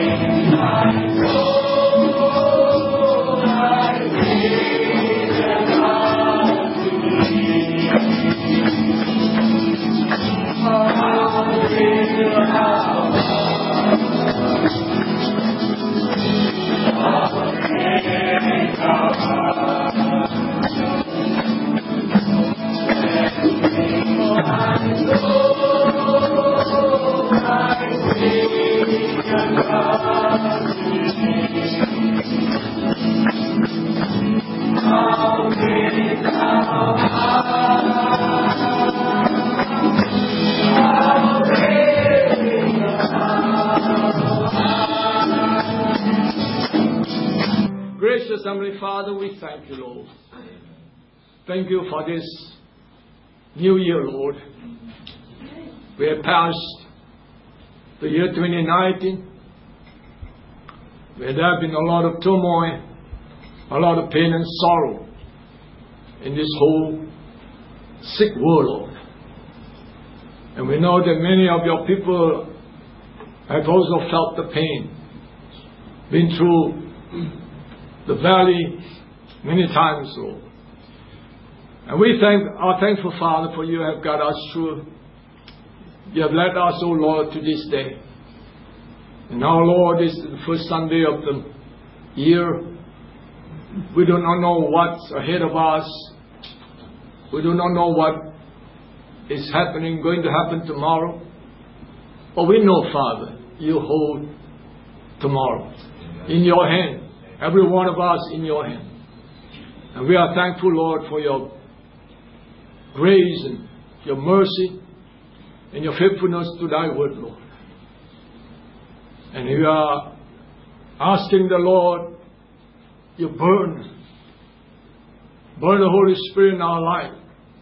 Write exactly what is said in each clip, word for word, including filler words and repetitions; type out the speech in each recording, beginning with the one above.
Gracious Heavenly Father, we thank you, Lord. Thank you for this new year, Lord. We have passed the year twenty nineteen, where there have been a lot of turmoil, a lot of pain and sorrow in this whole sick world, Lord. And we know that many of your people have also felt the pain, been through the valley many times, Lord. And we thank, are thankful, Father, for you have got us through. You have led us, O Lord, to this day. And now, Lord, this is the first Sunday of the year. We do not know what's ahead of us. We do not know what is happening, going to happen tomorrow. But we know, Father, you hold tomorrow in your hand. Every one of us in your hand. And we are thankful, Lord, for your grace and your mercy and your faithfulness to thy word, Lord. And we are asking the Lord, you burn, burn the Holy Spirit in our life.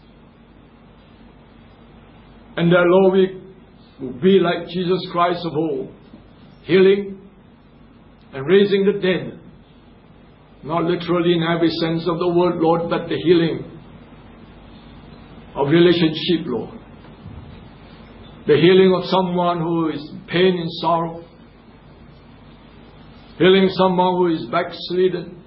And that, Lord, we will be like Jesus Christ of old, healing and raising the dead. Not literally in every sense of the word, Lord, but the healing of relationship, Lord. The healing of someone who is in pain and sorrow. Healing someone who is backslidden.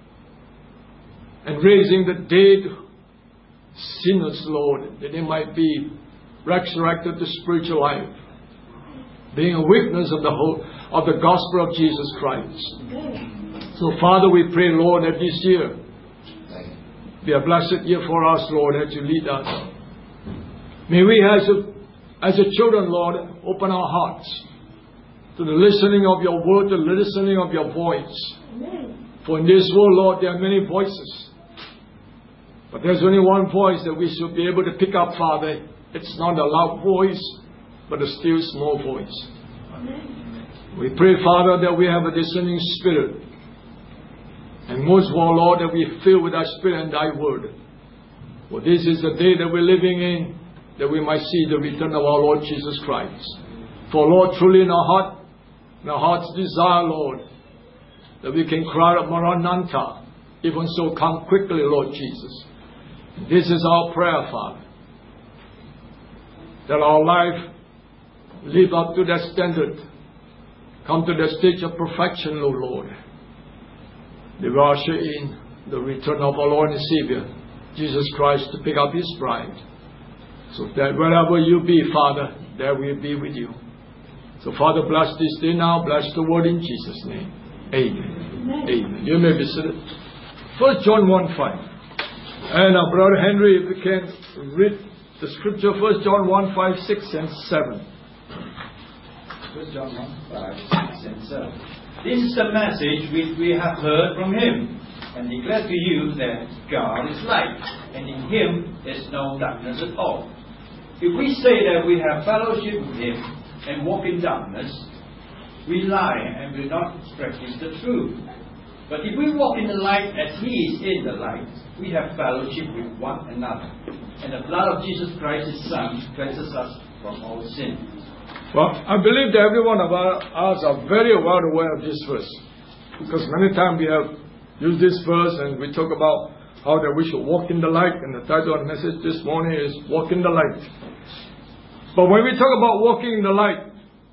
And raising the dead sinners, Lord, that they might be resurrected to spiritual life. Being a witness of the whole, of the gospel of Jesus Christ. So, Father, we pray, Lord, that this year be a blessed year for us, Lord, as you lead us. May we, as a, as a children, Lord, open our hearts to the listening of your word, the listening of your voice. For in this world, Lord, there are many voices. But there's only one voice that we should be able to pick up, Father. It's not a loud voice, but a still small voice. We pray, Father, that we have a discerning spirit. And most of all, Lord, that we fill with thy spirit and thy word. For this is the day that we're living in, that we might see the return of our Lord Jesus Christ. For, Lord, truly in our heart, in our heart's desire, Lord, that we can cry out, Maranatha. Even so, come quickly, Lord Jesus. This is our prayer, Father. That our life live up to that standard. Come to the stage of perfection, O Lord. They will usher in the return of our Lord and Savior, Jesus Christ, to pick up His bride. So that wherever you be, Father, there we'll be with you. So, Father, bless this day now. Bless the word in Jesus' name. Amen. Amen. Amen. You may be seated. First John one five. And our brother Henry, if you can read the scripture, First John one five, six and seven. First John one five, six and seven. This is the message which we have heard from Him, and declare to you that God is light, and in Him there is no darkness at all. If we say that we have fellowship with Him and walk in darkness, we lie and will not practice the truth. But if we walk in the light as He is in the light, we have fellowship with one another, and the blood of Jesus Christ, His Son, cleanses us from all sin. Well, I believe that every one of us are very well aware of this verse. Because many times we have used this verse and we talk about how that we should walk in the light. And the title of the message this morning is Walk in the Light. But when we talk about walking in the light,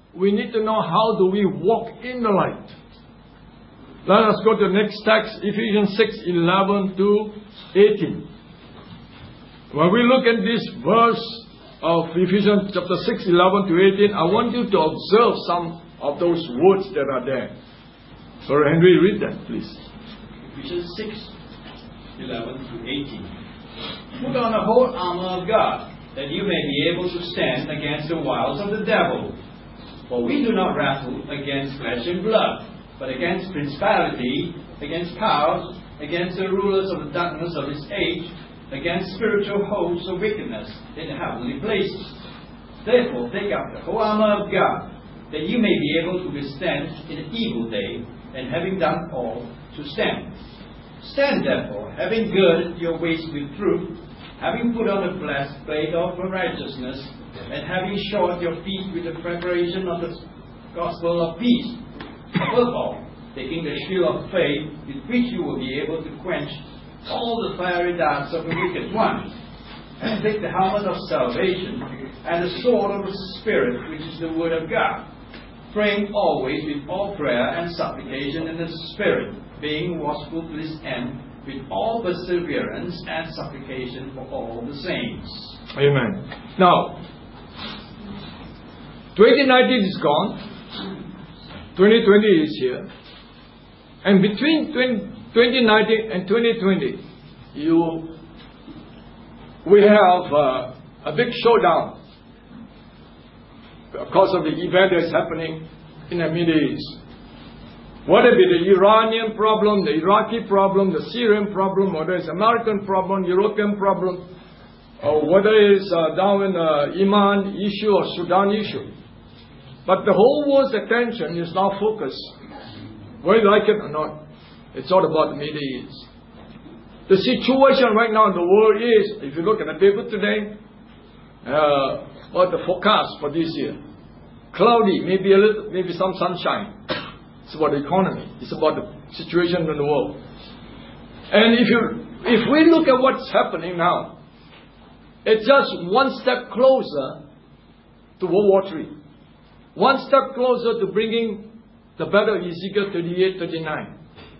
we need to know how do we walk in the light. Let us go to the next text, Ephesians six, eleven to eighteen. When we look at this verse of Ephesians chapter six, eleven to eighteen, I want you to observe some of those words that are there. So Henry, read that, please. Ephesians six, eleven to eighteen. Put on the whole armor of God, that you may be able to stand against the wiles of the devil. For we do not wrestle against flesh and blood, but against principality, against powers, against the rulers of the darkness of this age, against spiritual hosts of wickedness in the heavenly places. Therefore, take up the whole armor of God, that you may be able to withstand in the evil day, and having done all, to stand. Stand therefore, having girded your waist with truth, having put on the breastplate of righteousness, and having shod your feet with the preparation of the gospel of peace. Above all, taking the shield of faith, with which you will be able to quench all the fiery darts of the wicked one, and take the helmet of salvation, and the sword of the Spirit, which is the word of God, praying always with all prayer and supplication in the Spirit, being watchful to this end, with all perseverance and supplication for all the saints. Amen. Now, twenty nineteen is gone. twenty twenty is here. And between twenty nineteen and twenty twenty, you, we have uh, a big showdown because of the event that's happening in the Middle East. Whether it be the Iranian problem, the Iraqi problem, the Syrian problem, whether it's American problem, European problem, or whether it's uh, down in the Yemen issue or Sudan issue. But the whole world's attention is now focused, whether you like it or not, it's all about the Middle East. The situation right now in the world is, if you look at the paper today, uh, about the forecast for this year, cloudy, maybe a little, maybe some sunshine. It's about the economy. It's about the situation in the world. And if you, if we look at what's happening now, it's just one step closer to World War Three. One step closer to bringing the Battle of Ezekiel thirty-eight, thirty-nine.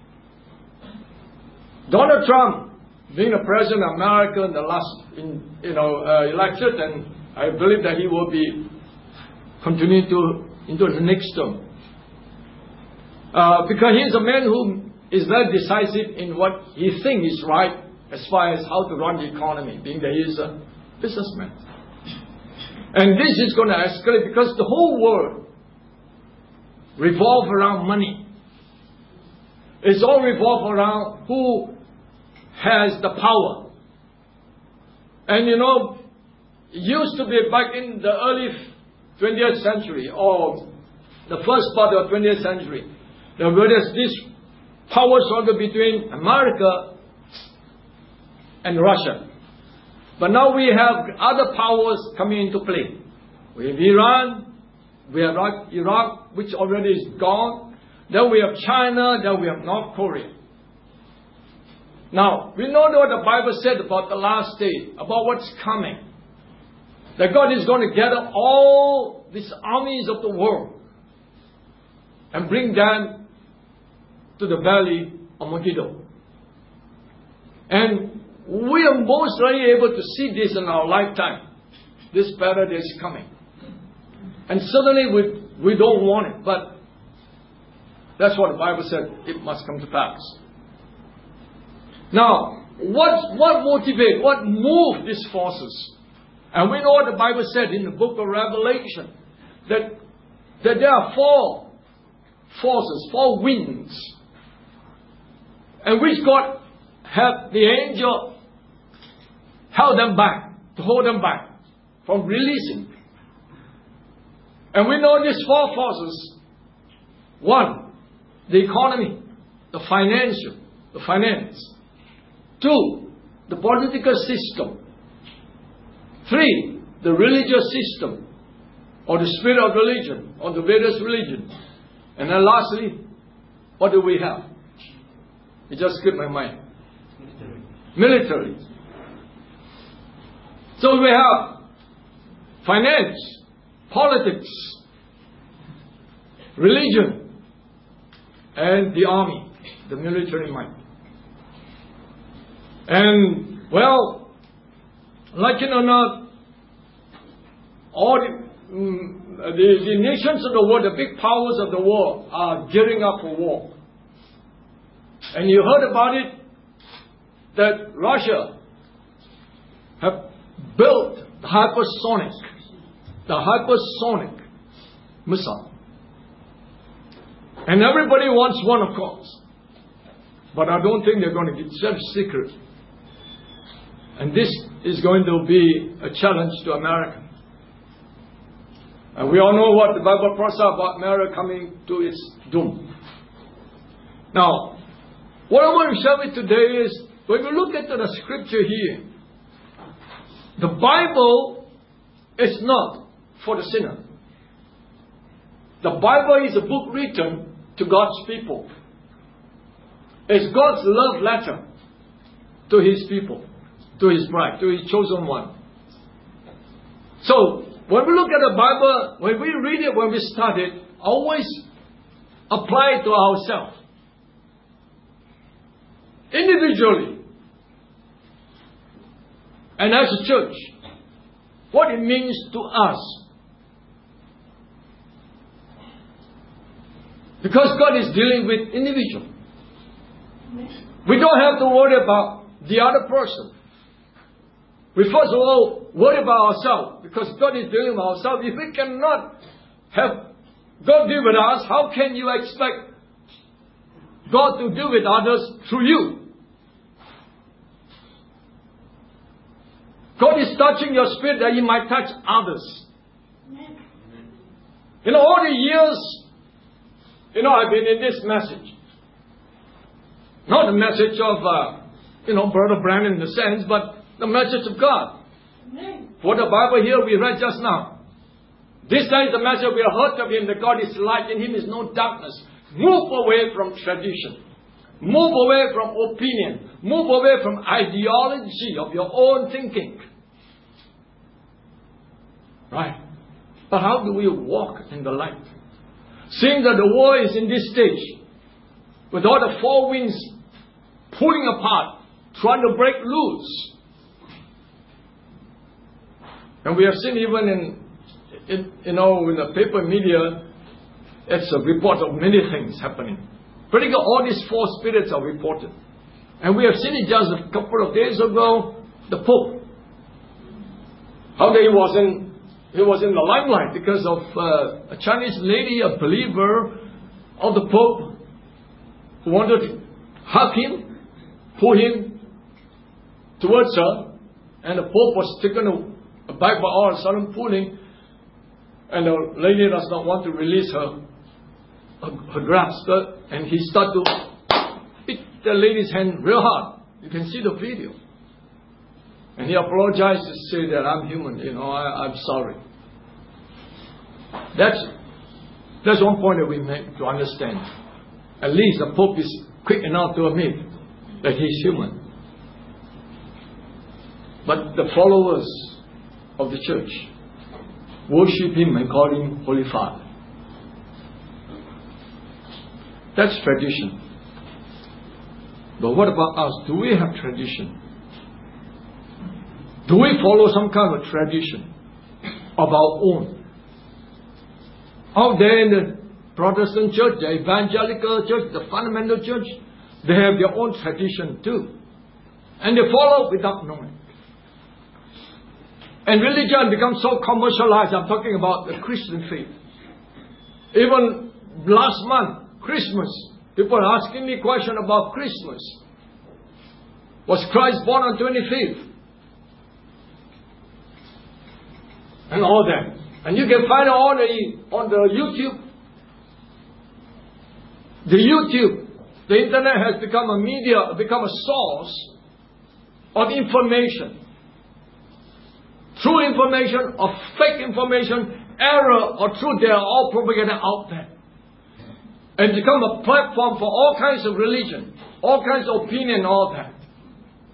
Donald Trump, being the president of America in the last, in, you know, uh, election, and I believe that he will be continuing to into the next term. Uh, because he is a man who is very decisive in what he thinks is right as far as how to run the economy, being that he is a businessman. And this is going to escalate because the whole world revolves around money. It's all revolved around who has the power. And you know, it used to be back in the early twentieth century or the first part of the twentieth century, there was this power struggle between America and Russia. But now we have other powers coming into play. We have Iran, we have Iraq, which already is gone. Then we have China, then we have North Korea. Now, we know what the Bible said about the last day, about what's coming. That God is going to gather all these armies of the world and bring them to the valley of Megiddo. And we are most likely able to see this in our lifetime. This battle that is coming. And certainly we, we don't want it, but that's what the Bible said, it must come to pass. Now, what, what motivates, what moves these forces? And we know what the Bible said in the book of Revelation, that, that there are four forces, four winds, and which God had the angel held them back, to hold them back from releasing. And we know these four forces. One, the economy, the financial, the finance. Two, the political system. Three, the religious system, or the spirit of religion, or the various religions. And then lastly, what do we have? It just slipped my mind. Military. Military. So we have finance, politics, religion, and the army, the military might. And, well, like it or not, all the, mm, the, the nations of the world, the big powers of the world, are gearing up for war. And you heard about it, that Russia have built the hypersonic, the hypersonic missile. And everybody wants one, of course. But I don't think they're going to get such secret. And this is going to be a challenge to America. And we all know what the Bible prophesies about America coming to its doom. Now, what I want to share with you today is, when we look at the scripture here, the Bible is not for the sinner. The Bible is a book written to God's people. It's God's love letter to His people, to His bride, to His chosen one. So, when we look at the Bible, when we read it, when we study it, always apply it to ourselves. Individually. And as a church, what it means to us. Because God is dealing with individual. We don't have to worry about the other person. We first of all worry about ourselves, because God is dealing with ourselves. If we cannot have God deal with us, how can you expect God to deal with others through you? God is touching your spirit that He might touch others. In all the years, you know, I've been in this message. Not the message of, uh, you know, Brother Branham in the sense, but the message of God. For the Bible here we read just now. This time is the message we have heard of Him, that God is light, in Him is no darkness. Move away from tradition. Move away from opinion. Move away from ideology of your own thinking. Right? But how do we walk in the light? Seeing that the world is in this stage, with all the four winds pulling apart, trying to break loose. And we have seen even in, in you know, in the paper media, it's a report of many things happening. Particularly all these four spirits are reported. And we have seen it just a couple of days ago, the Pope. How that he was in, he was in the limelight because of uh, a Chinese lady, a believer of the Pope, who wanted to hug him, pull him towards her, and the Pope was taken aback by all a sudden pulling, and the lady does not want to release her, her, her grasp, and he started to beat the lady's hand real hard. You can see the video. And he apologized to say that I'm human, you know, I, I'm sorry. That's, that's one point that we make to understand. At least the Pope is quick enough to admit that he's human. But the followers of the church worship him and call him Holy Father. That's tradition. But what about us? Do we have tradition? Do we follow some kind of tradition of our own? Out there in the Protestant church, the evangelical church, the fundamental church, they have their own tradition too. And they follow without knowing. And religion becomes so commercialized. I'm talking about the Christian faith. Even last month, Christmas, people are asking me a question about Christmas. Was Christ born on twenty-fifth? And all that. And you can find it on the, on the YouTube. The YouTube, the internet has become a media, become a source of information. True information or fake information, error or truth, they are all propagated out there. And become a platform for all kinds of religion, all kinds of opinion, all that.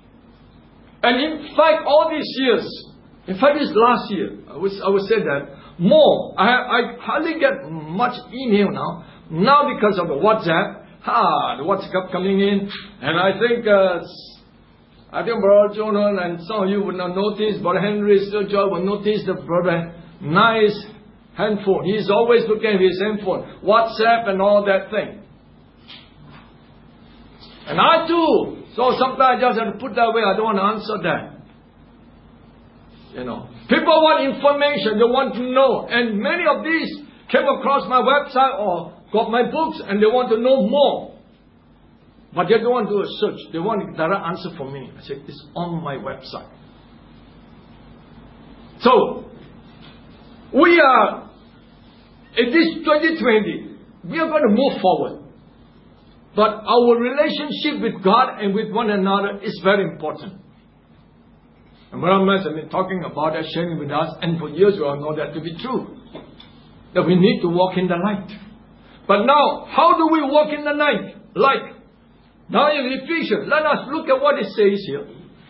And in fact, all these years, in fact, this last year, I would, I would say that more. I, I hardly get much email now. Now because of the WhatsApp. Ah, the WhatsApp coming in. And I think, uh, I think Brother Jonah and some of you would not notice, Brother Henry Sturgill will notice the brother, nice handphone. He's always looking at his handphone. WhatsApp and all that thing. And I too. So sometimes I just have to put that away. I don't want to answer that. You know. People want information. They want to know. And many of these came across my website or got my books and they want to know more. But they don't want to do a search. They want a direct answer from me. I said, it's on my website. So, we are, in this twenty twenty, we are going to move forward. But our relationship with God and with one another is very important. And Brother Matt has been talking about that, sharing with us, and for years we all know that to be true. That we need to walk in the light. But now, how do we walk in the night? Light. Now in Ephesians, let us look at what it says here.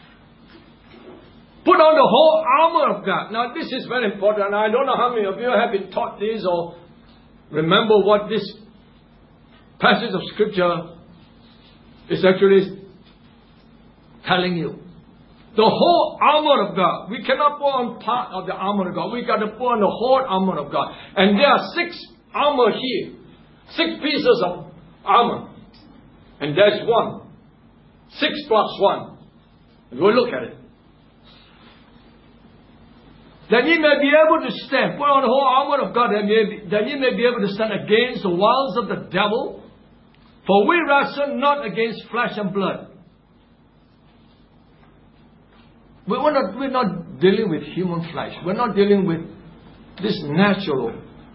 Put on the whole armor of God. Now this is very important. I don't know how many of you have been taught this or remember what this passage of scripture is actually telling you. The whole armor of God. We cannot put on part of the armor of God. We got to put on the whole armor of God. And there are six armor here. Six pieces of armor. And there's one. Six plus one. We'll look at it. That ye may be able to stand. Put on the whole armor of God. That, may be, that ye may be able to stand against the wiles of the devil. For we wrestle not against flesh and blood. We're not, we're not dealing with human flesh. We're not dealing with this natural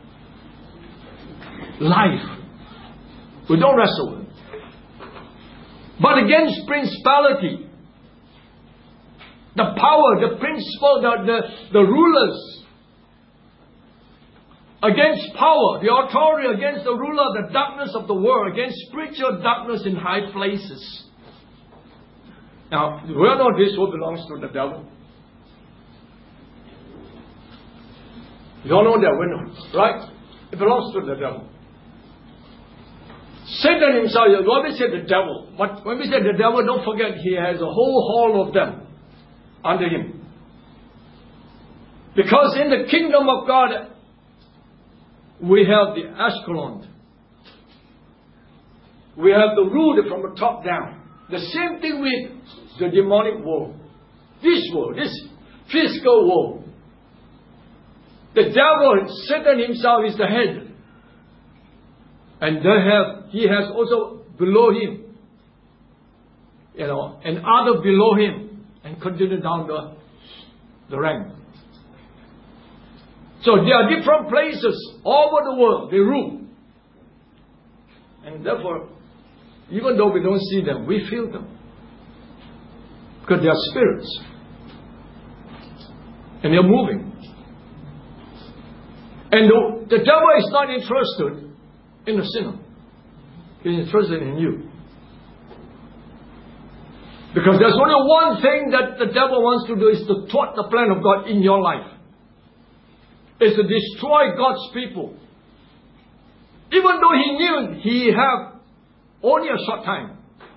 life. We don't wrestle with it. But against principality, the power, the principle, the, the, the rulers, against power, the authority against the ruler of the darkness of the world, against spiritual darkness in high places. Now, we all know this world belongs to the devil. You all know that, we know, right? It belongs to the devil. Satan himself, when we say the devil, but when we say the devil, don't forget he has a whole hall of them under him. Because in the kingdom of God, we have the Ashkelon. We have the rule from the top down. The same thing with the demonic world. This world, this physical world. The devil, Satan himself is the head. And they have, he has also below him, you know, and other below him, and continue down the, the rank. So there are different places all over the world, they rule. And therefore, even though we don't see them, we feel them. Because they are spirits. And they're moving. And the, the devil is not interested in the sinner. He's interested in you. Because there's only one thing that the devil wants to do is to thwart the plan of God in your life. Is to destroy God's people. Even though he knew he had only a short time.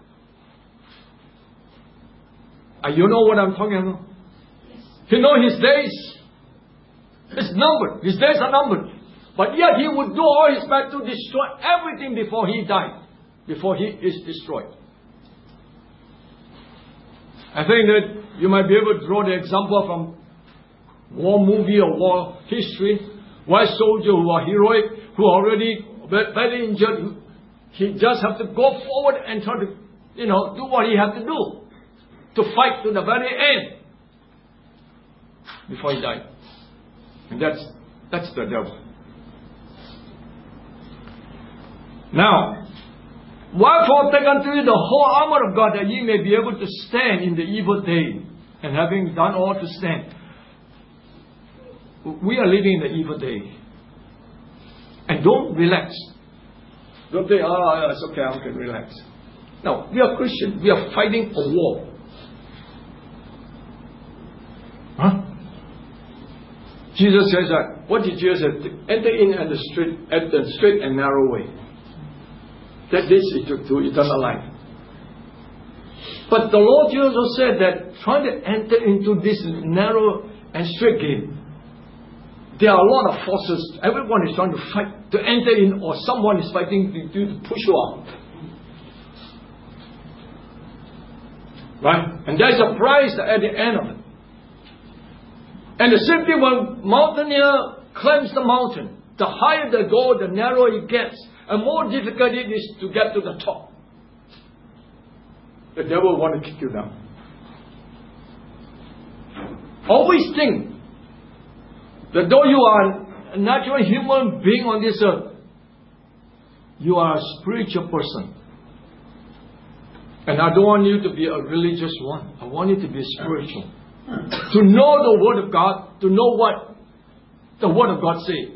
And you know what I'm talking about? He knows his days is numbered. His days are numbered. But yet he would do all his best to destroy everything before he died. Before he is destroyed. I think that you might be able to draw the example from war movie or war history. Why soldiers who are heroic, who are already very injured, he just have to go forward and try to, you know, do what he had to do. To fight to the very end. Before he died. And that's, that's the devil. Now, wherefore take unto you the whole armor of God, that ye may be able to stand in the evil day, and having done all to stand. We are living in the evil day. And don't relax. Don't think, oh, it's okay, I can relax. No, we are Christians. We are fighting a war. Huh? Jesus says that, what did Jesus say? Enter in at the straight, at the straight and narrow way. That leads you to, to eternal life. But the Lord Jesus also said that trying to enter into this narrow and straight gate, there are a lot of forces. Everyone is trying to fight to enter in, or someone is fighting to, to push you out. Right? And there's a price at the end of it. And the same thing when mountaineer climbs the mountain, the higher they go, the narrower it gets, and more difficult it is to get to the top. The devil want to kick you down. Always think that though you are a natural human being on this earth, you are a spiritual person. And I don't want you to be a religious one. I want you to be spiritual. To know the Word of God, to know what the Word of God says.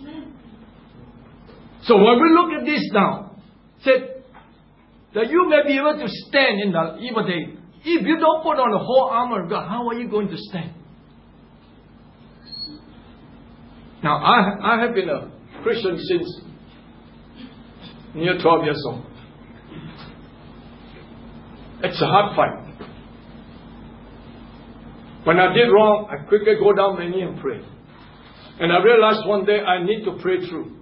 So when we look at this now, said that you may be able to stand in the evil day. If you don't put on the whole armor of God, how are you going to stand? Now, I, I have been a Christian since near twelve years old. It's a hard fight. When I did wrong, I quickly go down my knee and pray. And I realized one day I need to pray through.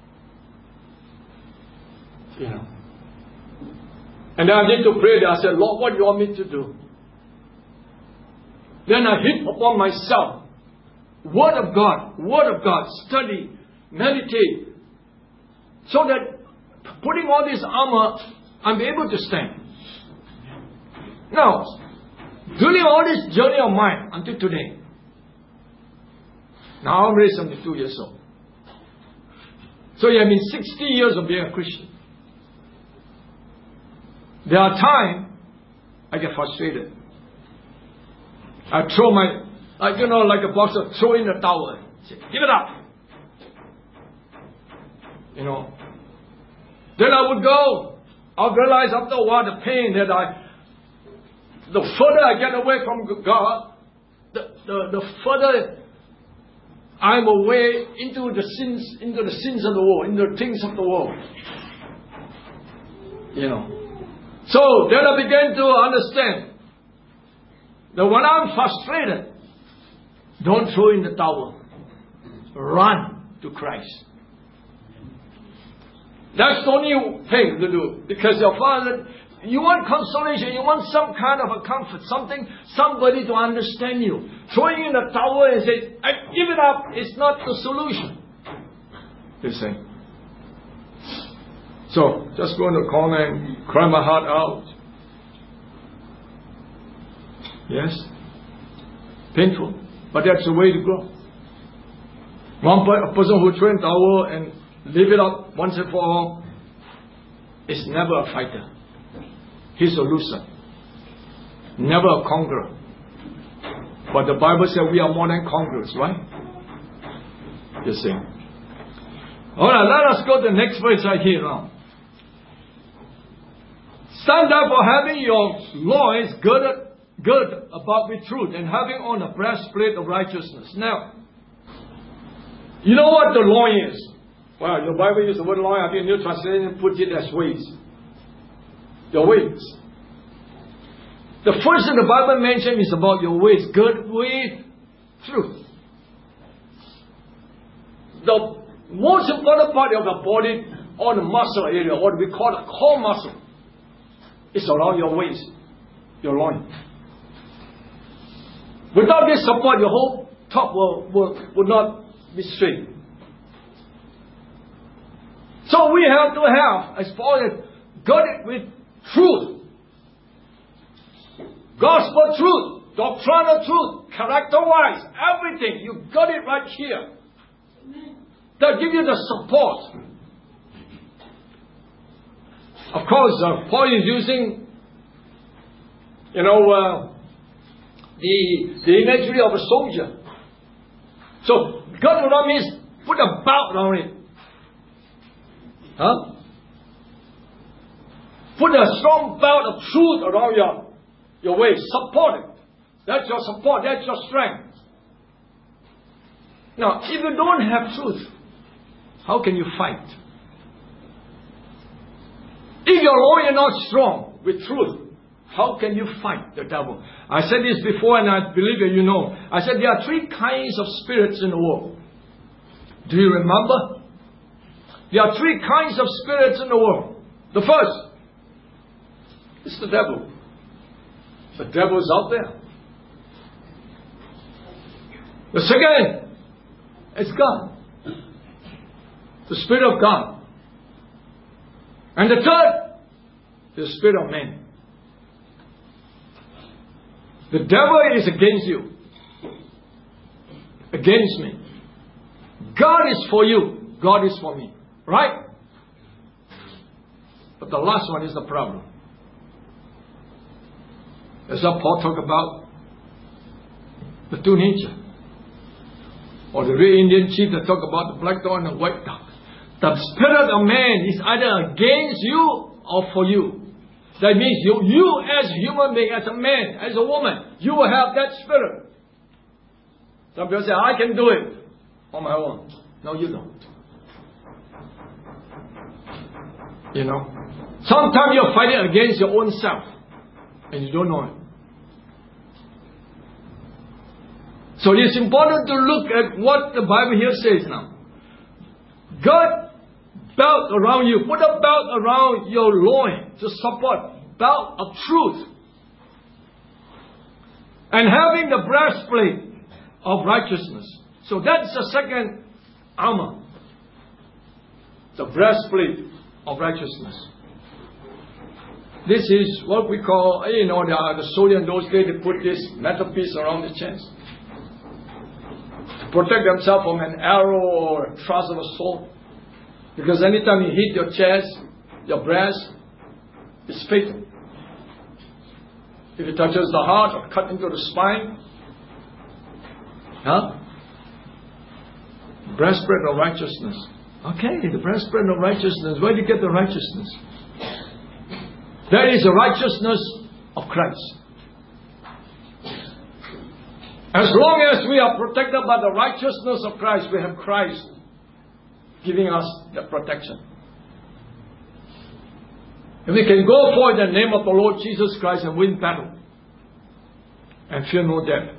You know. And then I need to pray there. I said, Lord, what do you want me to do? Then I hit upon myself. Word of God, Word of God, study, meditate. So that putting on this armor, I'm able to stand. Now, during all this journey of mine until today, now I'm already seventy-two years old. So you have been sixty years of being a Christian. There are times I get frustrated. I throw my, like, you know, like a boxer, throw in the towel. Say, give it up. You know. Then I would go. I'll realize after a while the pain that I, the further I get away from God, the, the, the further I'm away into the sins, into the sins of the world, into the things of the world. You know. So then I began to understand that when I'm frustrated, don't throw in the towel. Run to Christ. That's the only thing to do. Because your Father, you want consolation, you want some kind of a comfort, something, somebody to understand you. Throwing in the towel and say, I give it up, it's not the solution. You see. So, just go in the corner and cry my heart out. Yes? Painful. But that's the way to go. One per- a person who throws in the towel and leave it up once and for all is never a fighter. He's a loser. Never a conqueror. But the Bible says we are more than conquerors, right? You see. Alright, let us go to the next verse right here now. Stand therefore having your loins girded, girded about with truth, and having on a breastplate of righteousness. Now, you know what the loin is? Well, your Bible uses the word loin. I think New Translation puts it as waist. Your waist. The first thing the Bible mentions is about your waist, girded with truth. The most important part of the body, or the muscle area, what we call the core muscle, is around your waist, your loin. Without this support, your whole top will, will, will not be straight. So we have to have, as Paul said, girded with truth. Gospel truth, doctrinal truth, character-wise, everything. You got it right here. That give you the support. Of course, uh, Paul is using, you know, uh, the the imagery of a soldier. So, girded around means put a belt around it. Huh? Put a strong belt of truth around your, your waist. Support it. That's your support. That's your strength. Now, if you don't have truth, how can you fight? If your lawyer is not strong with truth, how can you fight the devil? I said this before, and I believe that you know. I said there are three kinds of spirits in the world. Do you remember? There are three kinds of spirits in the world. The first is the devil. The devil is out there. The second is God. The Spirit of God. And the third, the spirit of man. The devil is against you. Against me. God is for you. God is for me. Right? But the last one is the problem. As Paul talked about the two natures. Or the real Indian chief that talk about the black dog and the white dog. The spirit of man is either against you or for you. That means you, you as a human being, as a man, as a woman, you will have that spirit. Some people say, I can do it on my own. No, you don't. You know? Sometimes you're fighting against your own self. And you don't know it. So it's important to look at what the Bible here says now. God belt around you. Put a belt around your loin to support. Belt of truth. And having the breastplate of righteousness. So that's the second armor. The breastplate of righteousness. This is what we call, you know, the, the soldier in those days, they put this metal piece around the chest. To protect themselves from an arrow or a thrust of a sword. Because anytime you hit your chest, your breast, it's fatal. If it touches the heart or cut into the spine, huh? Breastplate of righteousness. Okay, the breastplate of righteousness. Where do you get the righteousness? That is the righteousness of Christ. As long as we are protected by the righteousness of Christ, we have Christ giving us the protection. And we can go forth in the name of the Lord Jesus Christ and win battle. And fear no death.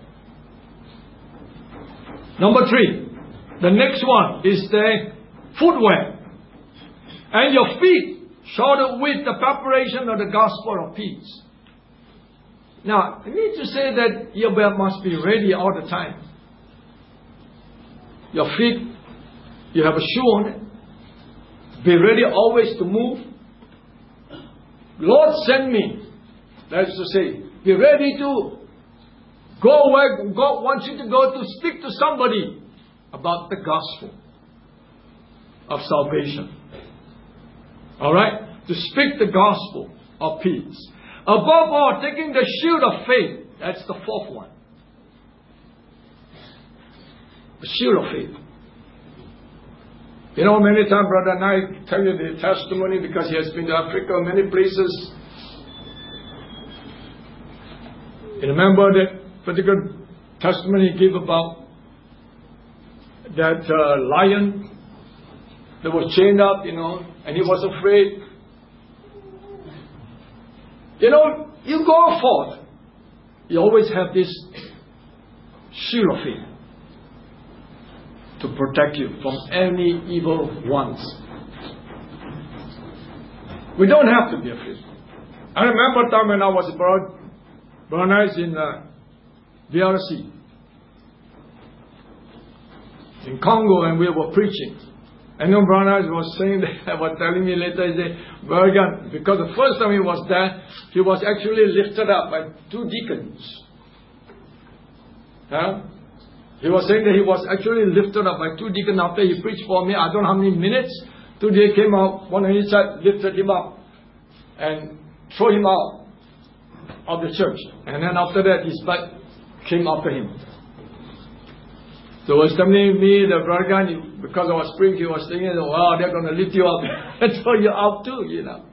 Number three. The next one is the footwear. And your feet shoulder with the preparation of the gospel of peace. Now, I need to say that your belt must be ready all the time. Your feet, you have a shoe on it. Be ready always to move. Lord send me. That is to say, be ready to go where God wants you to go to speak to somebody about the gospel of salvation. Alright? To speak the gospel of peace. Above all, taking the shield of faith. That's the fourth one. The shield of faith. You know, many times Brother Knight tell you the testimony because he has been to Africa, many places. You remember that particular testimony he gave about that uh, lion that was chained up, you know, and he was afraid. You know, you go forth. You always have this shield of faith to protect you from any evil ones. We don't have to be afraid. I remember a time when I was abroad, Brunei in uh, D R C, in Congo, and we were preaching. And then Brunei was saying that, was telling me later, he said, Bergen, because the first time he was there, he was actually lifted up by two deacons. Huh? He was saying that he was actually lifted up by two deacons after he preached for me. I don't know how many minutes. Two they came out, one on each side, lifted him up and threw him out of the church. And then after that, his back came after him. So he was telling me, the brother, because I was preaching, he was thinking, wow, they're going to lift you up and throw you out too, you know.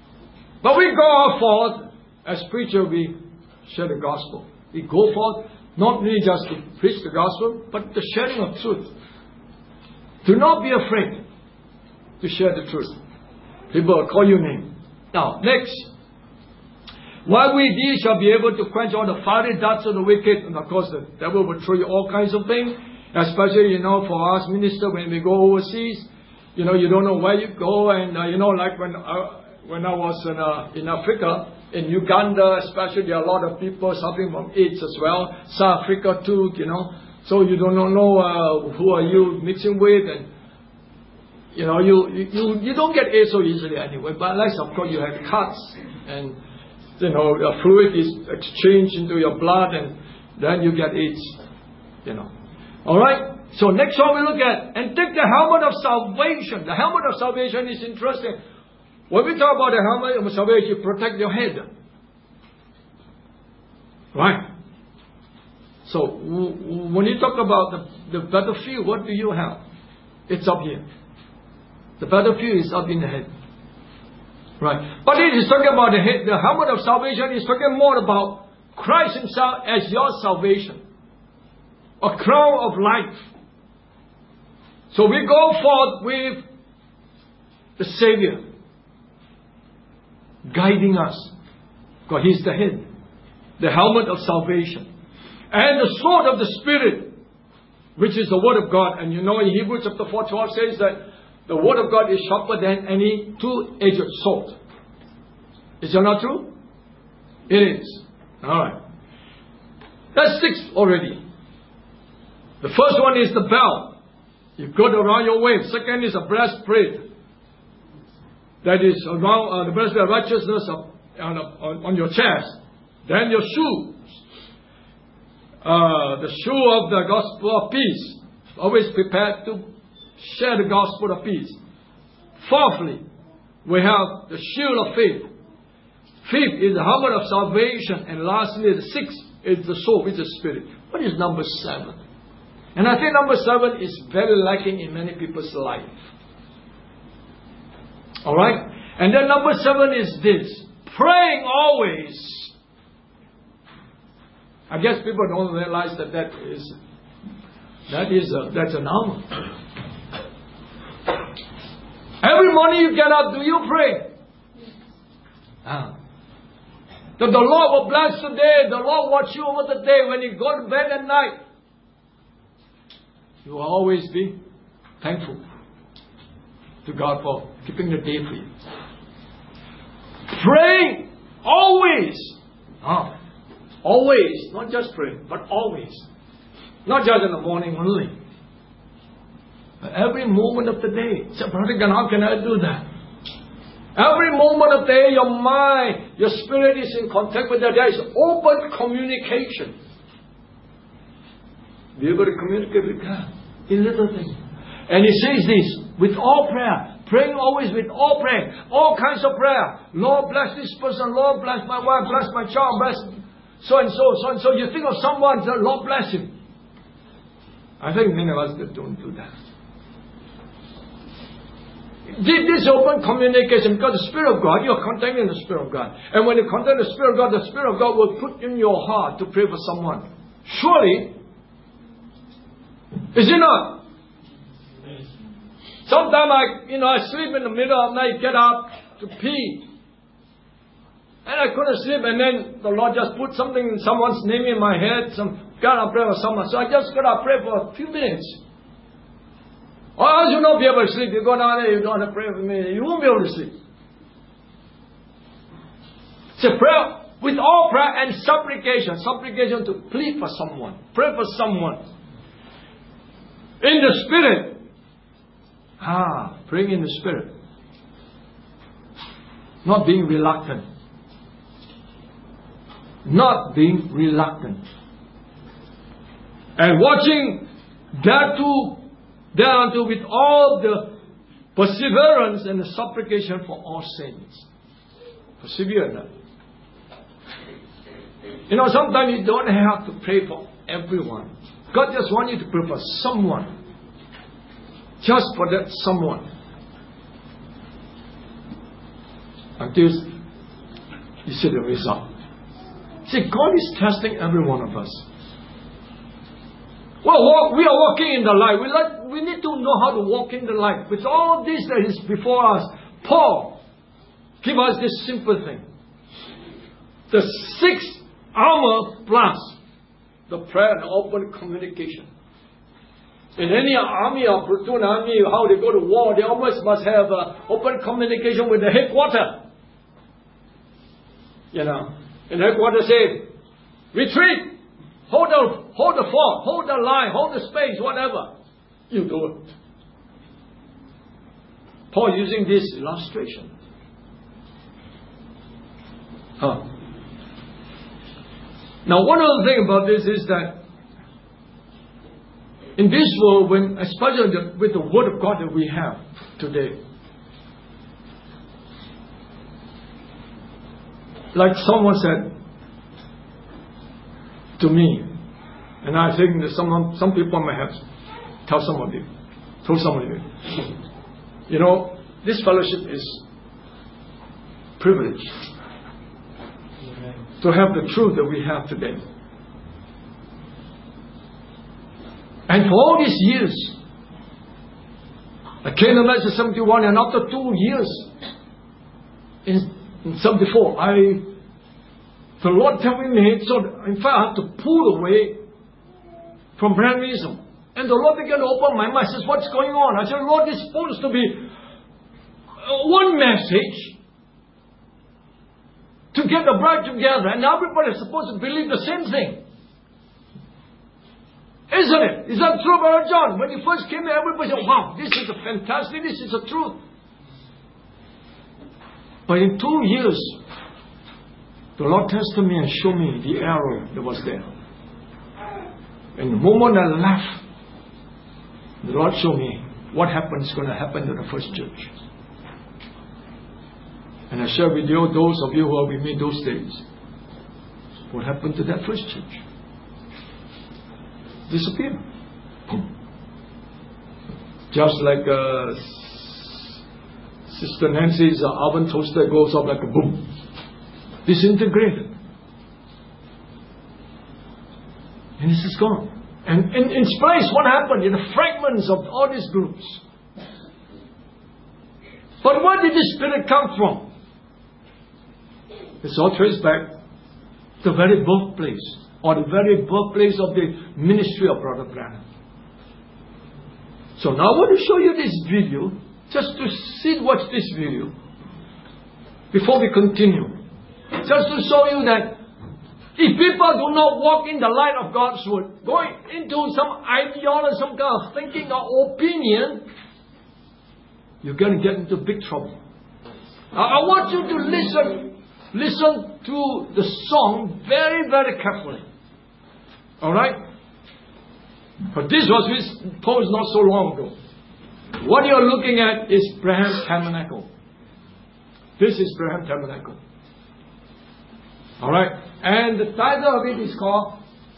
But we go forth, as preacher, we share the gospel. We go forth Not only just to preach the gospel, but the sharing of truth. Do not be afraid to share the truth. People will call you name. Now, next. While we these shall be able to quench all the fiery darts of the wicked, and of course the devil will throw you all kinds of things, especially, you know, for us ministers when we go overseas, you know, you don't know where you go, and, uh, you know, like when, uh, when I was in, uh, in Africa, in Uganda especially, there are a lot of people suffering from AIDS as well, South Africa too, you know, so you don't know uh, who are you mixing with, and, you know, you, you, you don't get AIDS so easily anyway, but unless, of course, you have cuts, and, you know, the fluid is exchanged into your blood, and then you get AIDS, you know. Alright, so next one we look at, and take the helmet of salvation. The helmet of salvation is interesting. When we talk about the helmet of salvation, you protect your head. Right? So, w- when you talk about the, the battlefield, what do you have? It's up here. The battlefield is up in the head. Right. But it is talking about the head. The helmet of salvation is talking more about Christ Himself as your salvation. A crown of life. So we go forth with the Savior guiding us, because He's the head. The helmet of salvation. And the sword of the Spirit, which is the Word of God. And you know in Hebrews chapter four twelve says that the Word of God is sharper than any two-edged sword. Is that not true? It is. Alright. That's six already. The first one is the belt. You got around your waist. Second is a breastplate. That is around uh, the breastplate of righteousness of, on, on, on your chest. Then your shoes. Uh, the shoe of the gospel of peace. Always prepared to share the gospel of peace. Fourthly, we have the shield of faith. Fifth is the helmet of salvation. And lastly, the sixth is the sword, which is Spirit. What is number seven? And I think number seven is very lacking in many people's life. Alright? And then number seven is this. Praying always. I guess people don't realize that that is, that is a, that's an armor. Every morning you get up, do you pray? Ah. That the Lord will bless the day, the Lord watch you over the day. When you go to bed at night, you will always be thankful to God for keeping the day for you. Praying always. Ah. Always. Not just praying, but always. Not just in the morning only. But every moment of the day. Say, Brother Gan, how can I do that? Every moment of the day, your mind, your spirit is in contact with that. There is open communication. Be able to communicate with God in little things. And He says this, with all prayer. Praying always with all prayer. All kinds of prayer. Lord bless this person. Lord bless my wife. Bless my child. Bless so and so, so and so. You think of someone, the Lord bless him. I think many of us don't do that. This open communication, because the Spirit of God, you're contacting the Spirit of God. And when you contact the Spirit of God, the Spirit of God will put in your heart to pray for someone. Surely, is it not? Sometimes I, you know, I sleep in the middle of the night, get up to pee. And I couldn't sleep, and then the Lord just put something in someone's name in my head, some God, I pray for someone. So I just got to pray for a few minutes. Or else you won't be able to sleep. You go down there, you don't have to pray for me, you won't be able to sleep. It's a prayer with all prayer and supplication. Supplication to plead for someone. Pray for someone. In the Spirit. Ah, praying in the Spirit. Not being reluctant. Not being reluctant. And watching that too, thereunto with all the perseverance and the supplication for all saints. Persevere in that. You know, sometimes you don't have to pray for everyone. God just wants you to pray for someone. Just for that someone. Until you see the result. See, God is testing every one of us. Well, walk, we are walking in the light. We, let, we need to know how to walk in the light. With all this that is before us, Paul give us this simple thing. The six armor plus the prayer and open communication. In any army or platoon army, how they go to war, they always must have uh, open communication with the headquarters. You know, and the headquarters say, retreat, hold the, hold the fort, hold the line, hold the space, whatever. You do it. Paul using this illustration. Huh. Now, one other thing about this is that in this world, when especially the, with the Word of God that we have today, like someone said to me, and I think that someone, some people may have tell somebody, told somebody, you know, this fellowship is privileged to have the truth that we have today. And for all these years, I came to Malaysia seventy-one, and after two years, in, in seventy-four, I, the Lord telling me, so in fact I have to pull away from Brahmanism. And the Lord began to open my mind. Says, what's going on? I said, Lord, it's supposed to be one message to get the bride together, and everybody is supposed to believe the same thing. Isn't it? Is that true, Brother John? When you first came here, everybody said, wow, this is a fantastic, this is the truth. But in two years, the Lord tested me and showed me the error that was there. And the moment I left, the Lord showed me what happened is going to happen to the first church. And I share with you, those of you who are with me those days, what happened to that first church. Disappear. Just like uh, Sister Nancy's uh, oven toaster goes up like a boom. Disintegrated. And this is gone. And in its place, what happened? In the fragments of all these groups. But where did this spirit come from? It's all traced back to the very birthplace, or the very birthplace of the ministry of Brother Branham. So now I want to show you this video, just to see, watch this video, before we continue. Just to show you that if people do not walk in the light of God's Word, going into some ideology, some kind of thinking or opinion, you're going to get into big trouble. Now, I want you to listen, listen to the song very, very carefully. Alright? But this was posed not so long ago. What you're looking at is Branham's Tabernacle. This is Branham's Tabernacle. Alright? And the title of it is called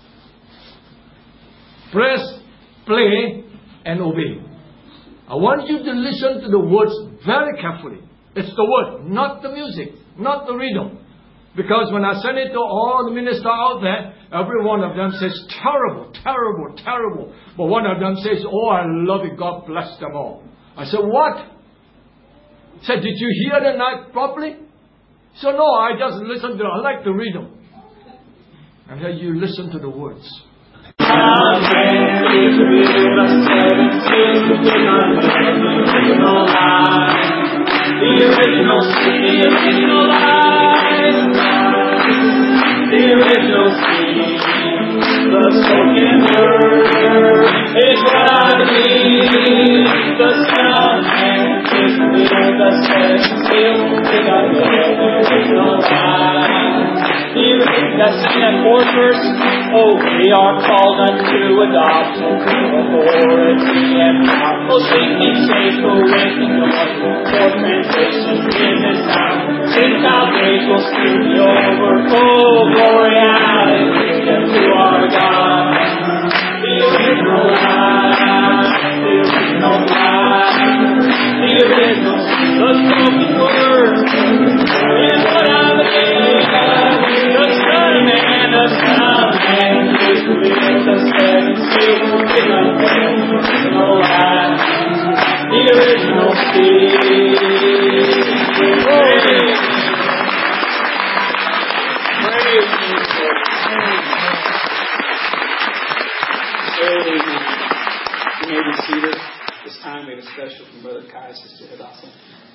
Press, Play, and Obey. I want you to listen to the words very carefully. It's the word, not the music, not the rhythm. Because when I send it to all the ministers out there, every one of them says, terrible, terrible, terrible. But one of them says, oh, I love it, God bless them all. I said, what? He said, did you hear the night properly? So no, I just listened to it. I like the rhythm. And then you listen to the words. The original city, the original life, the original city, the spoken word is what I believe. The sound and kiss me, the set still, we got the original life. That's in that fourth verse. Oh, we are called unto adoption, authority and power. Oh, seeking safe awakening Lord, for translation in this town. Gentile days will soon be over. Oh, glory, hallelujah to our God. The original life, the original life, the original, the spoken word is what I believe. The Son and the Son and His will, the seven seals. no fear. Praise Jesus. Amen. You may be seated. This time we have a special from Brother Kai, Sister Hadassah.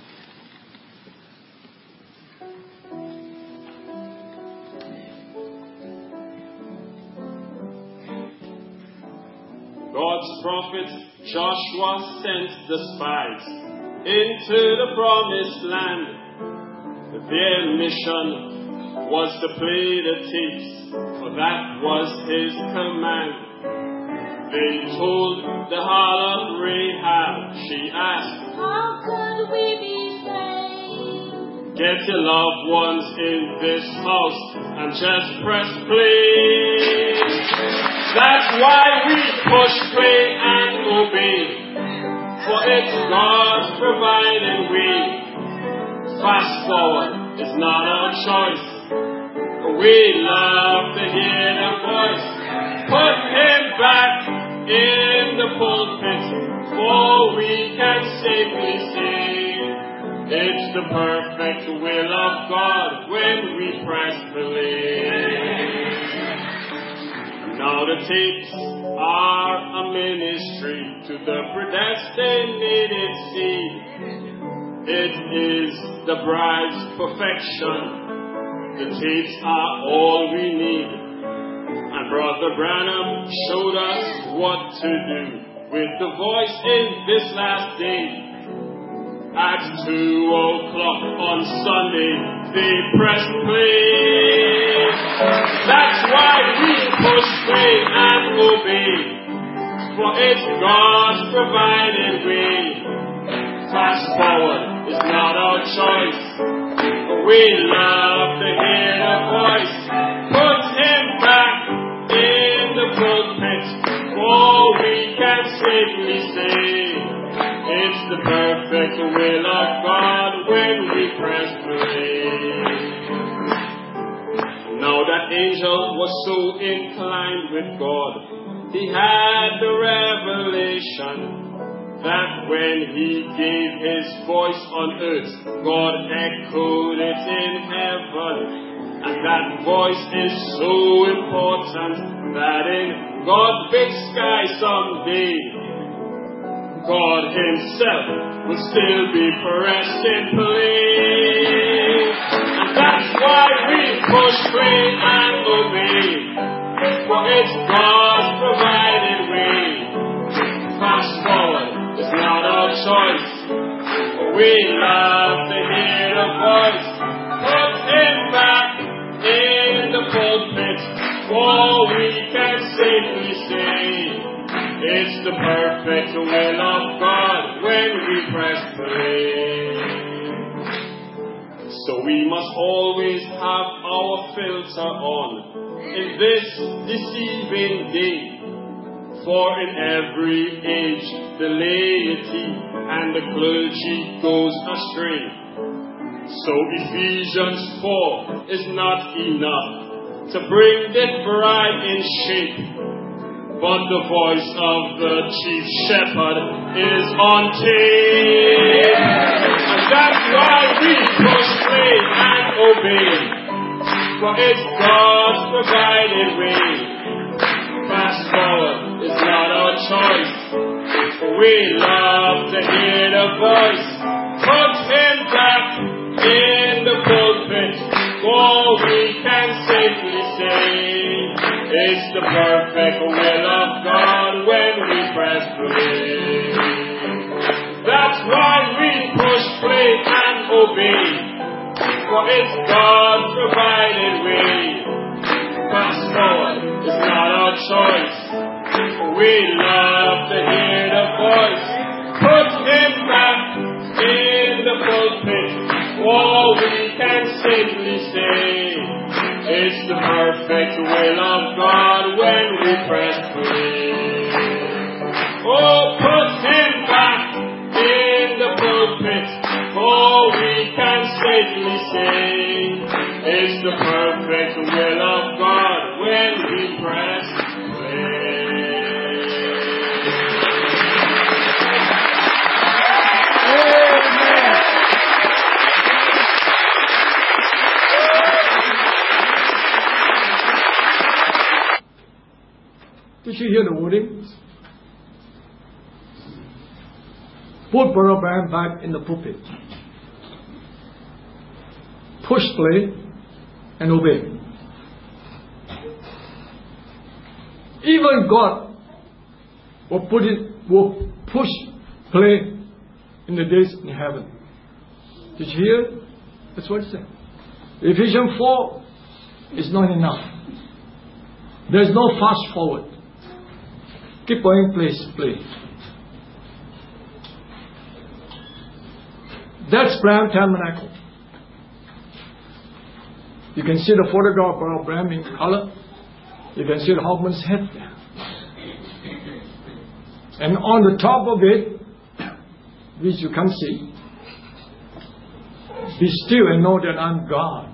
God's prophet Joshua sent the spies into the promised land. Their mission was to play the thieves, for that was his command. They told the harlot Rahab, she asked, how could we be saved? Get your loved ones in this house and just press play. That's why we push, play, and obey. For it's God's providing way. Fast forward is not our choice. We love to hear the voice. Put him back in the pulpit, for we can safely say it's the perfect will of God when we press play. Now the tapes are a ministry to the predestinated seed. It is the bride's perfection. The tapes are all we need. And Brother Branham showed us what to do with the voice in this last day. At two o'clock on Sunday, they press play. That's why we push, play, and obey. For it's God's provided way. Fast forward is not our choice. We love to hear the voice. Put him back in the pulpit, for we can safely say it's the perfect will of God when we press play. Now that angel was so inclined with God, he had the revelation that when he gave his voice on earth, God echoed it in heaven. And that voice is so important that in God's big sky someday, God himself will still be pressing play. And that's why we push, play, and obey. For it's God's provided way. Fast forward is not our choice. We love to hear the voice. Put him back in the pulpit, for we can safely say it's the perfect will of God when we press play. So we must always have our filter on in this deceiving day. For in every age the laity and the clergy goes astray. So Ephesians four is not enough to bring this bride in shape. But the voice of the chief shepherd is on tape. And that's why we push, play, and obey. For it's God's provided way. Fast forward is not our choice. We love to hear the voice. Put him back in the pulpit, for we can safely say it's the perfect will of God when we press play. That's why we push, play, and obey. For it's God's provided way. Fast forward is not our choice. We love to hear the voice. Put him back in the pulpit, for we can safely say it's the perfect will of God when we press play. Oh, put him back in the pulpit, for we can safely say it's the perfect will of God when we press play. you hear the wording? Put Brother Branham back in the pulpit. Push play and obey. Even God will put it, will push play in the days in heaven. Did you hear? That's what it said. Ephesians four is not enough. There's no fast forward. Keep going, please, play. That's Branham Tabernacle. You can see the photograph of Branham in color. You can see the Hogman's head there. And on the top of it, which you can see, be still and know that I'm God.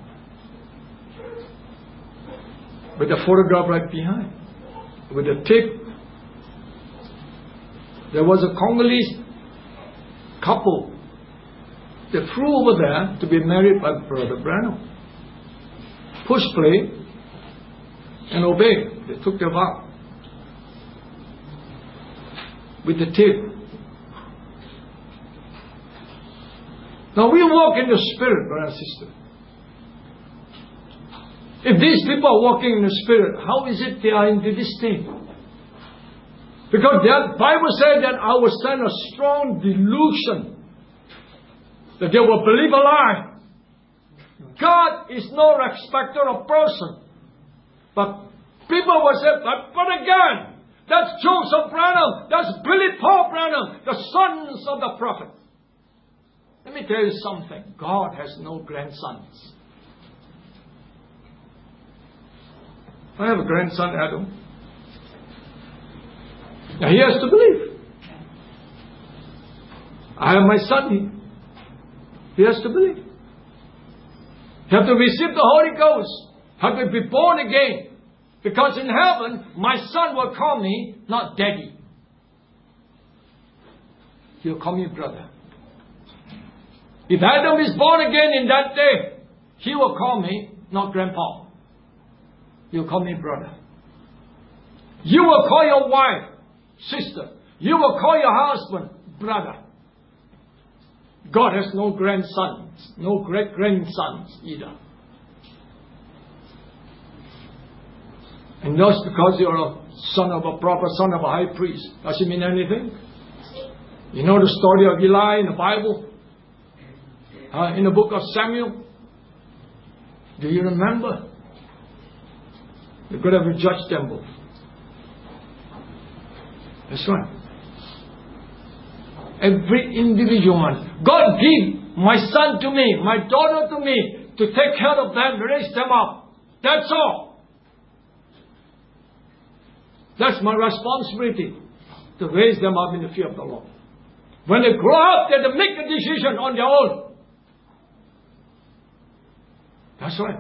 With the photograph right behind. With the tape. There was a Congolese couple. They flew over there to be married by Brother Branham. Push play and obey. They took their vow. With the tape. Now we walk in the Spirit, brother and sister. If these people are walking in the Spirit, how is it they are into this state? Because the Bible said that I will send a strong delusion that they will believe a lie. God is no respecter of person. But people will say, but, but again, that's Joseph Branham, that's Billy Paul Branham, the sons of the prophet. Let me tell you something. God has no grandsons. I have a grandson, Adam. Now he has to believe. I have my son here. He has to believe. You have to receive the Holy Ghost. Have to be born again. Because in heaven, my son will call me not daddy. He'll call me brother. If Adam is born again in that day, he will call me not grandpa. He'll call me brother. You will call your wife sister. You will call your husband brother. God has no grandsons, no great-grandsons either. And just because you're a son of a prophet, son of a high priest, does it mean anything? You know the story of Eli in the Bible? Uh, in the book of Samuel? Do you remember? You're going to judge them both. That's right. Every individual one. God give my son to me, my daughter to me, to take care of them, raise them up. That's all. That's my responsibility, to raise them up in the fear of the Lord. When they grow up, they have to make a decision on their own. That's right.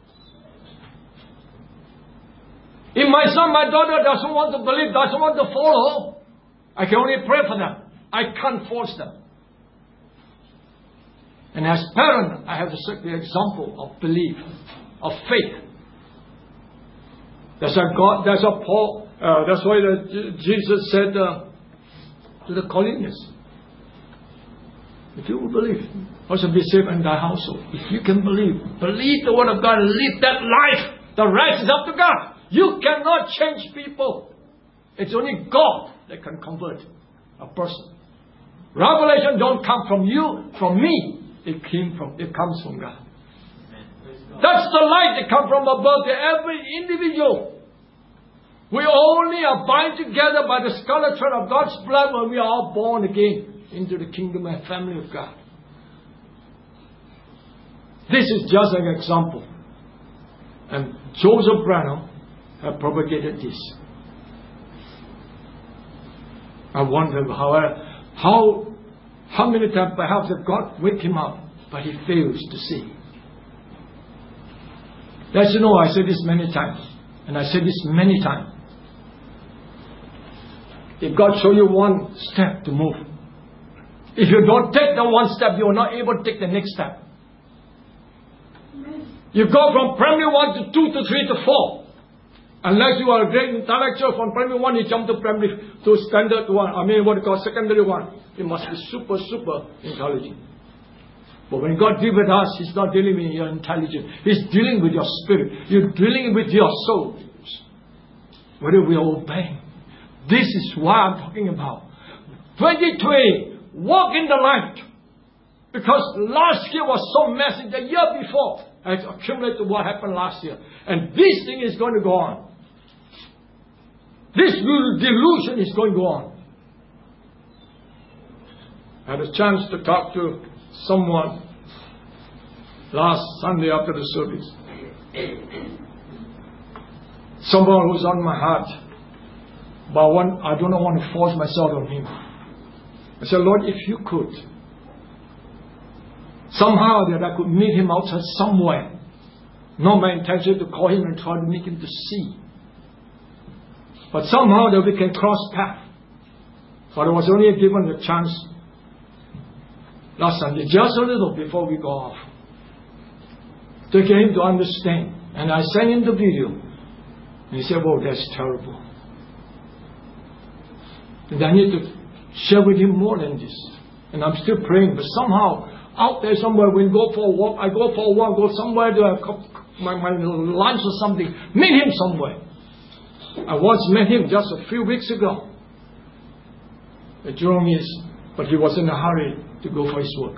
If my son, my daughter doesn't want to believe, doesn't want to follow, I can only pray for them. I can't force them. And as parent, I have to set the example of belief, of faith. That's why God, that's why Paul, uh, that's why the, Jesus said uh, to the Corinthians, if you will believe, also be saved in thy household. If you can believe, believe the word of God and live that life. The rest is up to God. You cannot change people. It's only God that can convert a person. Revelation don't come from you, from me. It came from, it comes from God. That's the light that comes from above to every individual. We only are bound together by the scarlet thread of God's blood when we are all born again into the kingdom and family of God. This is just an example. And Joseph Branham have propagated this. I wonder how, how, how many times perhaps that God wake him up, but he fails to see. As you know, I said this many times, and I said this many times. If God show you one step to move, if you don't take the one step, you are not able to take the next step. You go from primary one to two to three to four. Unless you are a great intellectual from primary one, you jump to primary, to standard one, I mean what you call secondary one. You must be super, super intelligent. But when God deals with us, He's not dealing with your intelligence. He's dealing with your spirit. You're dealing with your soul. Whether we are obeying. This is what I'm talking about. twenty twenty, walk in the light. Because last year was so messy. The year before has accumulated what happened last year. And this thing is going to go on. This delusion is going to go on. I had a chance to talk to someone last Sunday after the service. Someone who's on my heart. But one, I do not want to force myself on him. I said, Lord, if you could, somehow that I could meet him outside somewhere. Not my intention to call him and try to make him to see. But somehow that we can cross paths. But I was only given the chance last Sunday, just a little before we go off, to get him to understand. And I sent him the video. And he said, "Oh, that's terrible." And I need to share with him more than this. And I'm still praying. But somehow, out there somewhere, when we go for a walk, I go for a walk, go somewhere to have my, my lunch or something. Meet him somewhere. I once met him just a few weeks ago at Jurong East. But he was in a hurry to go for his work.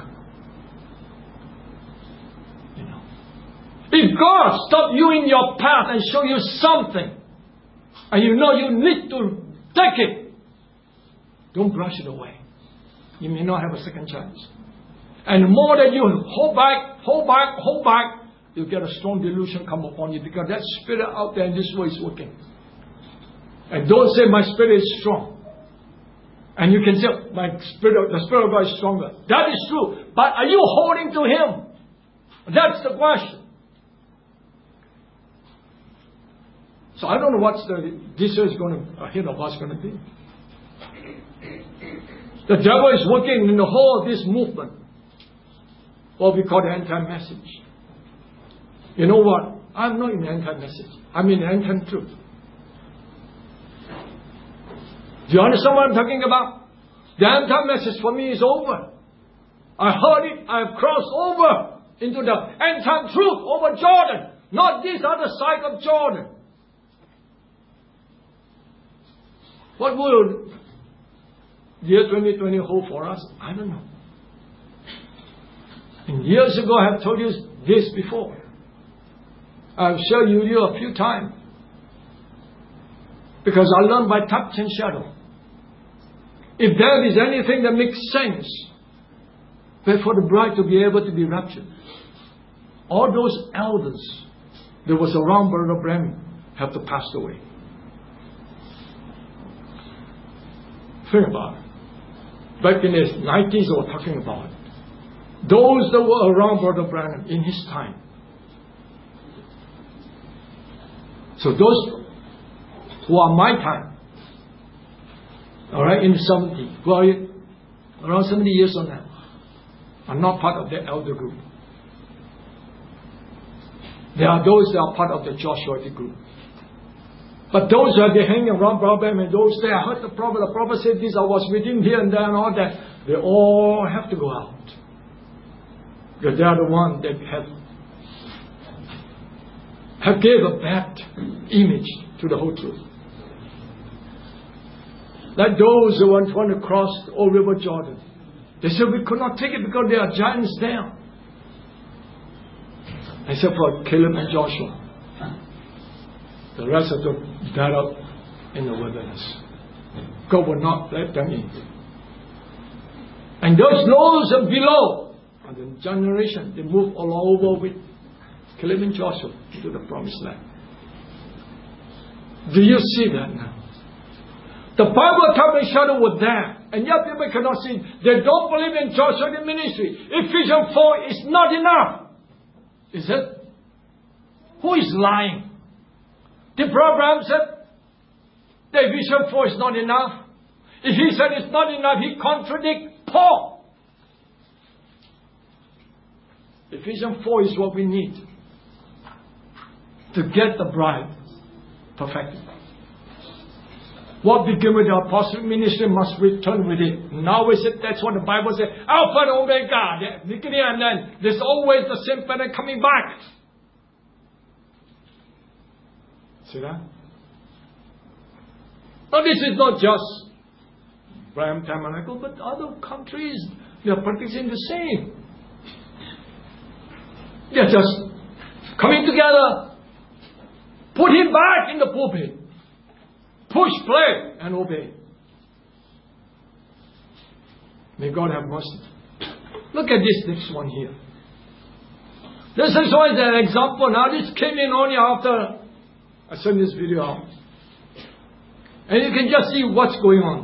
You know. If God stopped you in your path and show you something, and you know you need to take it, don't brush it away. You may not have a second chance. And the more that you hold back, hold back, hold back, you'll get a strong delusion come upon you, because that spirit out there in this way is working. And don't say my spirit is strong. And you can say my spirit, the spirit of God is stronger. That is true. But are you holding to Him? That's the question. So I don't know what's the this year is going to ahead of us going to be. The devil is working in the whole of this movement. What we call the end-time message. You know what? I'm not in the end-time message. I'm in the end-time truth. Do you understand what I'm talking about? The end-time message for me is over. I heard it. I have crossed over into the end-time truth over Jordan. Not this other side of Jordan. What will year twenty twenty hold for us? I don't know. And years ago I have told you this before. I've shared with you a few times. Because I learned by touch and shadow. If there is anything that makes sense, but for the bride to be able to be raptured, all those elders that was around Brother Branham have to pass away. Think about it. Back in the nineties, they were talking about it. Those that were around Brother Branham in his time. So those who are my time, all right, in the seventies, who are around seventy years old now, are not part of the elder group. There are those that are part of the Joshua group. But those who are hanging around Brother Branham and those that I heard the prophet, the prophet said this, I was with him here and there and all that, they all have to go out. Because they are the ones that have, have gave a bad image to the whole truth. Like those who want to cross the old river Jordan. They said we could not take it because there are giants there. Except for Caleb and Joshua. The rest of them died out in the wilderness. God would not let them in. And those those below, and the generation, they moved all over with Caleb and Joshua to the promised land. Do you see that now? The Bible time and shadow was there, and yet people cannot see. They don't believe in Joshua the ministry. Ephesians four is not enough. Is it? Who is lying? The program said the Ephesians four is not enough. If he said it's not enough, he contradicts Paul. Ephesians four is what we need to get the bride perfected. What became of the apostolic ministry must return with it. Now we said that's what the Bible says. Alpha and Omega, the beginning and end. There's always the same pattern coming back. See that? Now this is not just Abraham Tabernacle, but other countries, they are practicing the same. They are just coming together, put him back in the pulpit, push play and obey. May God have mercy. Look at this next one here. This is always an example. Now this came in only after I sent this video out. And you can just see what's going on.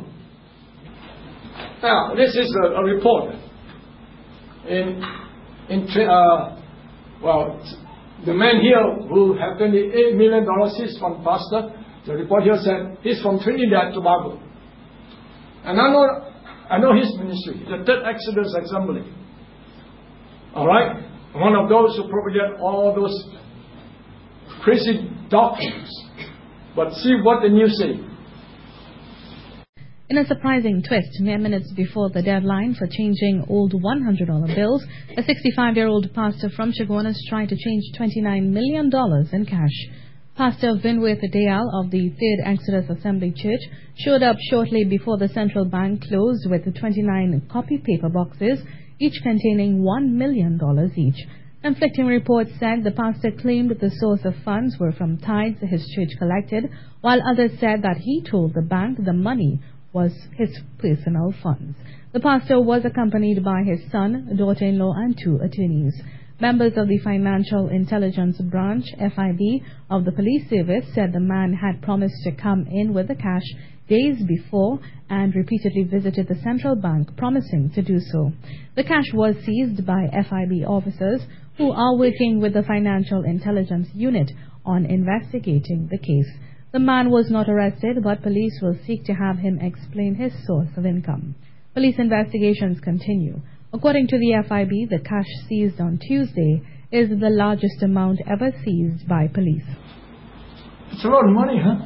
Now, this is a, a report. In, in uh, well, the man here who have twenty-eight million dollars, he's from pastor. The report here said he's from Trinidad, Tobago. And I know, I know his ministry, the Third Exodus Assembly. Alright? One of those who propagate all those crazy doctrines. But see what the news say. In a surprising twist, mere minutes before the deadline for changing old one hundred dollar bills, a sixty-five-year-old pastor from Chaguanas tried to change twenty-nine million dollars in cash. Pastor Vinwith Dayal of the Third Exodus Assembly Church showed up shortly before the central bank closed with twenty-nine copy paper boxes, each containing one million dollars each. Conflicting reports said the pastor claimed the source of funds were from tithes his church collected, while others said that he told the bank the money was his personal funds. The pastor was accompanied by his son, daughter-in-law, and two attorneys. Members of the Financial Intelligence Branch, F I B, of the police service said the man had promised to come in with the cash days before and repeatedly visited the central bank, promising to do so. The cash was seized by F I B officers who are working with the Financial Intelligence Unit on investigating the case. The man was not arrested, but police will seek to have him explain his source of income. Police investigations continue. According to the F I B, the cash seized on Tuesday is the largest amount ever seized by police. It's a lot of money, huh?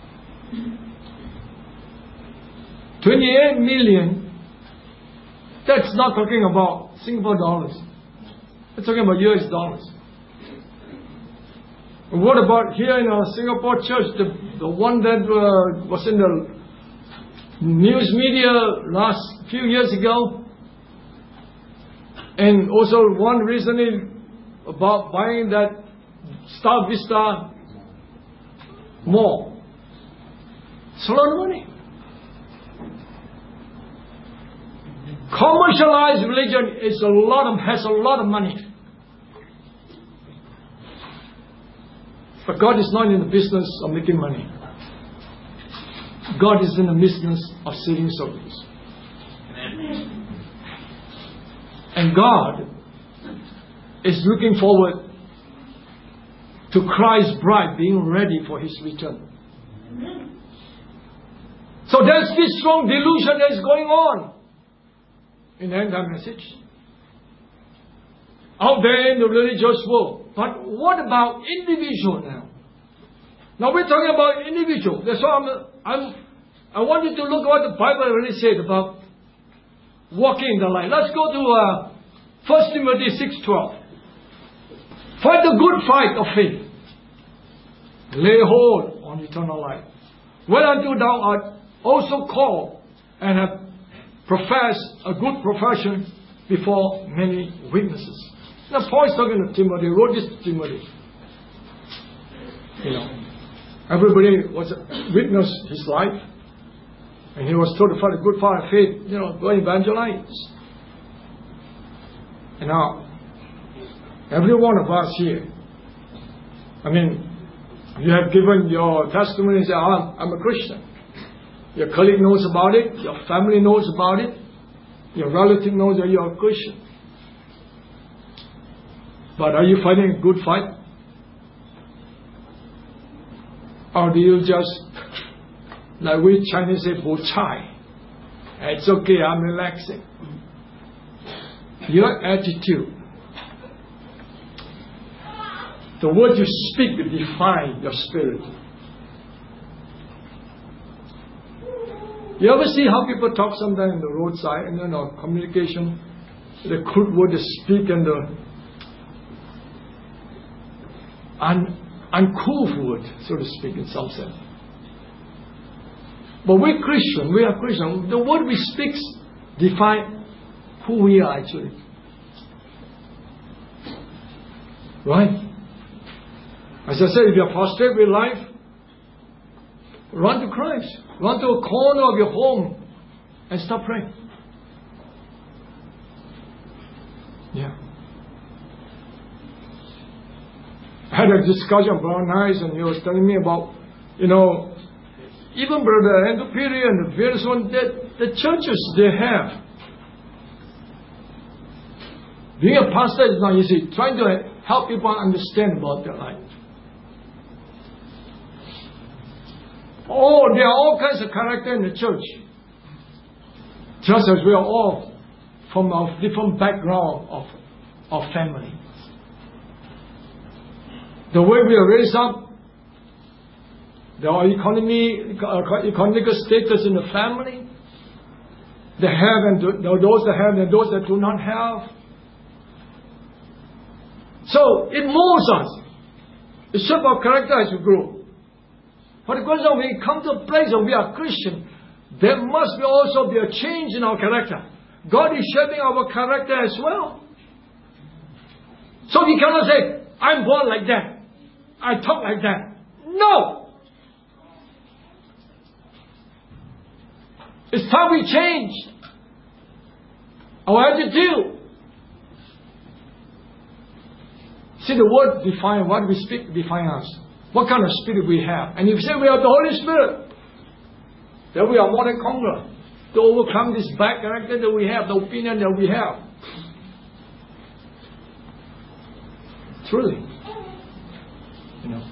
twenty-eight million. That's not talking about Singapore dollars. It's talking about U S dollars. And what about here in our Singapore church, the, the one that uh, was in the news media last few years ago? And also one recently about buying that Star Vista Mall. It's a lot of money. Commercialized religion is a lot of, has a lot of money. But God is not in the business of making money. God is in the business of saving souls. And God is looking forward to Christ's bride being ready for His return. So there's this strong delusion that is going on in the end time message out there in the religious world. But what about individual now? Now we're talking about individual. That's why I'm, I'm, I want you to look at what the Bible really said about walking in the light. Let's go to uh, First Timothy six twelve. Fight the good fight of faith. Lay hold on eternal life. Whereunto thou art also called and have professed a good profession before many witnesses. Now Paul is talking to Timothy, wrote this to Timothy. You know, everybody was witness his life, and he was told to fight a good fight of faith. You know, go evangelize. And now, every one of us here, I mean, you have given your testimony and say, I'm, I'm a Christian. Your colleague knows about it, your family knows about it, your relative knows that you're a Christian. But are you fighting a good fight? Or do you just, like we Chinese say, bo chai? It's okay, I'm relaxing. Your attitude, the word you speak will define your spirit. You ever see how people talk sometimes on the roadside and you know communication, the crude word they speak and the un, uncouth word, so to speak, in some sense. But we're Christian, we are Christian. The word we speak define who we are actually. Right? As I said, if you're frustrated with life, run to Christ. Run to a corner of your home and start praying. Yeah. I had a discussion with Brother Nice and he was telling me about, you know, even Brother Andrew Peary and the various ones, that the churches they have. Being a pastor is not easy. Trying to help people understand about their life. Oh, there are all kinds of character in the church. Just as we are all from a different background of, of family. The way we are raised up, the economy, economic status in the family, the have and the, those that have and those that do not have. So it molds us. It shapes our character as we grow. But because when we come to a place where we are Christian, there must be also be a change in our character. God is shaping our character as well. So we cannot say, I'm born like that. I talk like that. No! It's time we change our attitude. See, the word define, what we speak define us. What kind of spirit we have. And if you say we have the Holy Spirit, then we are more than conqueror. To overcome this bad character that we have, the opinion that we have. Truly. You know.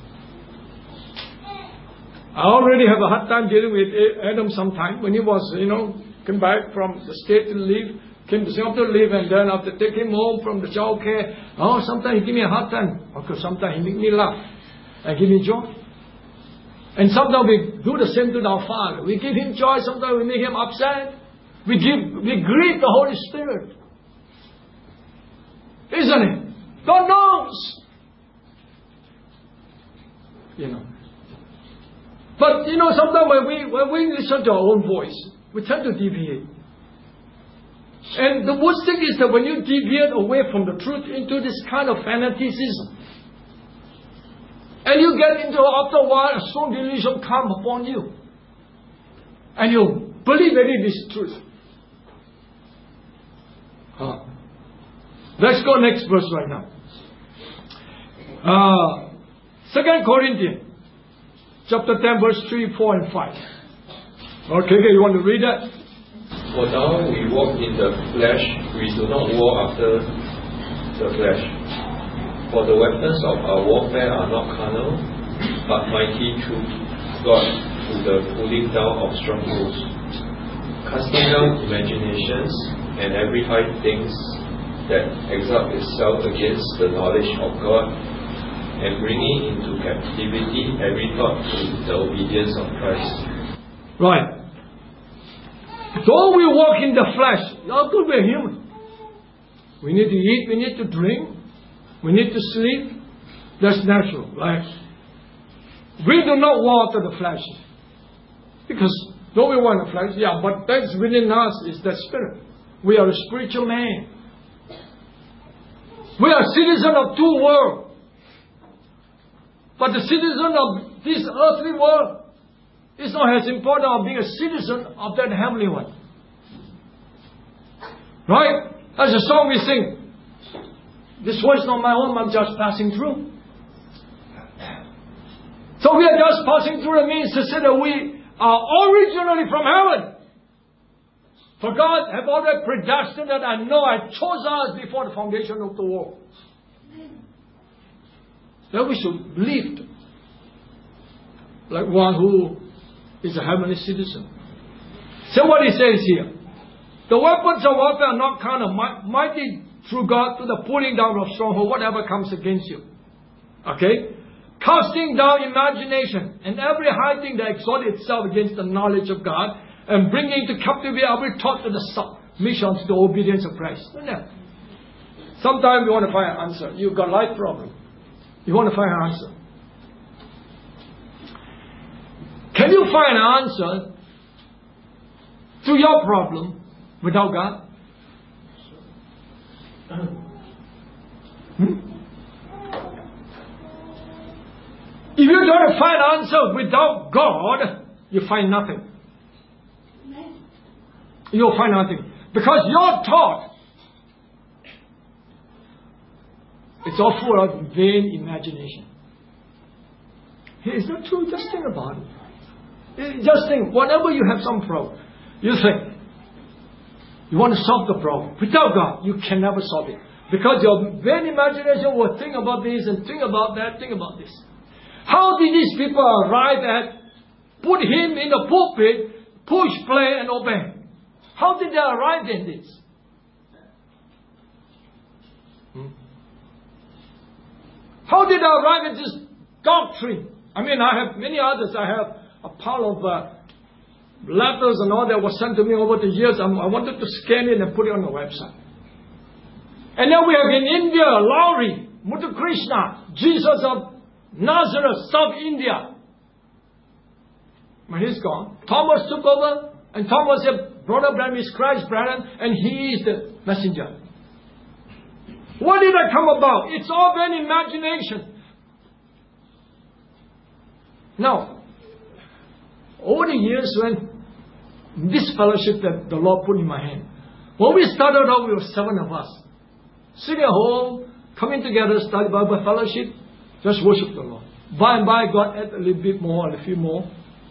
I already have a hard time dealing with Adam sometime. When he was, you know, came back from the state to leave, came to Singapore to live, and then after taking him home from the child care, oh, sometimes he give me a hard time. Because sometimes he make me laugh. And give me joy. And sometimes we do the same to our Father. We give Him joy, sometimes we make Him upset. We give, we grieve the Holy Spirit. Isn't it? God knows. You know. But you know, sometimes when we when we listen to our own voice, we tend to deviate. And the worst thing is that when you deviate away from the truth into this kind of fanaticism, and you get into, after a while, a strong delusion comes upon you. And you believe that it is truth. Huh. Let's go next verse right now. Uh, Second Corinthians, chapter ten, verse three, four, and five. Okay, you want to read that? For now we walk in the flesh, we do not war after the flesh. For the weapons of our warfare are not carnal, but mighty through God to the pulling down of strongholds, casting down imaginations and every high thing that exalts itself against the knowledge of God, and bringing into captivity every thought to the obedience of Christ. Right. Though we walk in the flesh, how could we are human? We need to eat, we need to drink. We need to sleep. That's natural, right? We do not walk to the flesh. Because though we walk in the flesh, yeah, but that's within us is the spirit. We are a spiritual man. We are citizens of two worlds. But the citizen of this earthly world is not as important as being a citizen of that heavenly one. Right? That's a song we sing. This world is not my own, I'm just passing through. So we are just passing through. It means to say that we are originally from heaven. For God have already predestined that I know I chose us before the foundation of the world. Then we should live like one who is a heavenly citizen. So what he says here. The weapons of warfare are not carnal, mighty through God to the pulling down of stronghold, whatever comes against you. Okay? Casting down imagination and every high thing that exalts itself against the knowledge of God, and bringing to captivity every thought to the submission to the obedience of Christ. No. Sometimes you want to find an answer. You've got a life problem. You want to find an answer. Can you find an answer to your problem without God? Hmm? If you try to find an answer without God, you find nothing. You'll find nothing. Because your thought, it's all full of vain imagination. Hey, it's not true. Just think about it. Just think, whenever you have some problem, you think, you want to solve the problem. Without God, you can never solve it. Because your vain imagination will think about this and think about that, think about this. How did these people arrive at, put him in the pulpit, push, play, and obey? How did they arrive in this? Hmm? How did they arrive at this doctrine? I mean, I have many others. I have a pile of uh, letters and all that was sent to me over the years. I'm, I wanted to scan it and put it on the website. And then we have in India, Lowry, Muthu Krishna, Jesus of Nazareth, South India. But he's gone. Thomas took over, and Thomas said, Brother Branham is Christ, Branham, and he is the messenger. What did that come about? It's all an imagination. Now, over the years when this fellowship that the Lord put in my hand, when we started out, we were seven of us. Sitting at home, coming together, study Bible fellowship, just worship the Lord. By and by, God added a little bit more, a few more.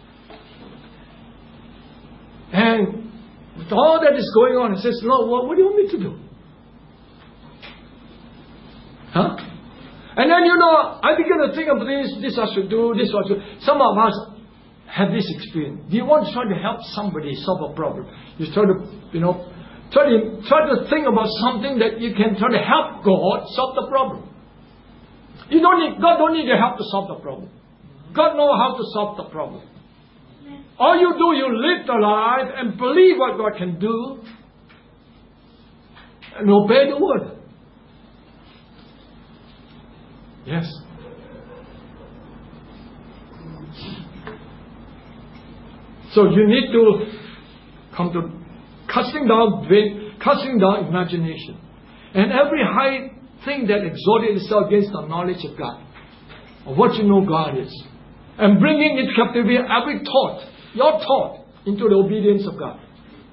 And with all that is going on, he says, Lord, what, what do you want me to do? Huh? And then, you know, I begin to think of this, this I should do, this I should do. Some of us have this experience. Do you want to try to help somebody solve a problem? You try to, you know, try to, try to think about something that you can try to help God solve the problem. You don't need, God don't need your help to solve the problem. God knows how to solve the problem. All you do, you live the life and believe what God can do and obey the word. Yes. So you need to come to casting down vain, casting down imagination, and every high thing that exalted itself against the knowledge of God, of what you know God is, and bringing into captivity every thought, your thought, into the obedience of God.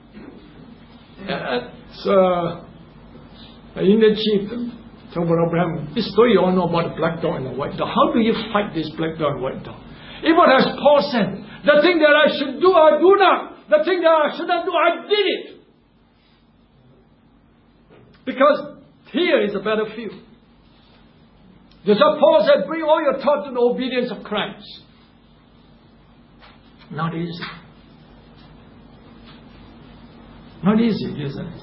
It's uh, an Indian chief, Brother Abraham. This story you all know about the black dog and the white dog. How do you fight this black dog and white dog? Even as Paul said, the thing that I should do, I do not. The thing that I should not do, I did it. Because here is a battlefield. Just as Paul said, bring all your thought to the obedience of Christ. Not easy. Not easy, isn't it?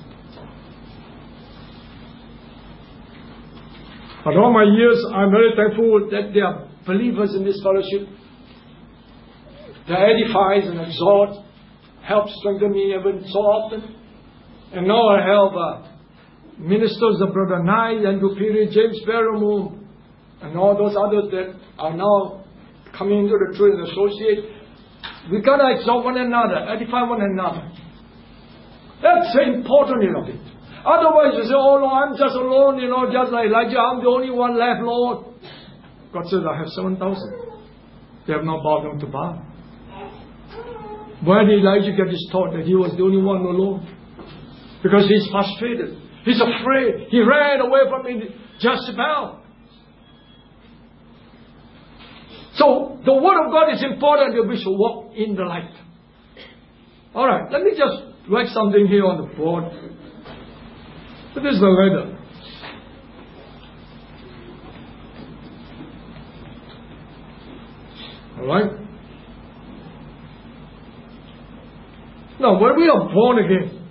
But all my years, I'm very thankful that there are believers in this fellowship that edifies and exhort, helps strengthen me even so often. And now I have uh, ministers of Brother Nye, Andrew Peary, James Barrow, and all those others that are now coming into the truth and associate. We gotta exalt one another, edify one another. That's the important of it. Otherwise you say, oh Lord, I'm just alone, you know, just like Elijah, I'm the only one left, Lord. God says, I have seven thousand. They have not bowed down to Baal. Where did Elijah get his thought that he was the only one alone? Because he's frustrated. He's afraid. He ran away from Jezebel. So, the word of God is important that we should walk in the light. Alright, let me just write something here on the board. This is the letter. Alright? Now, when we are born again,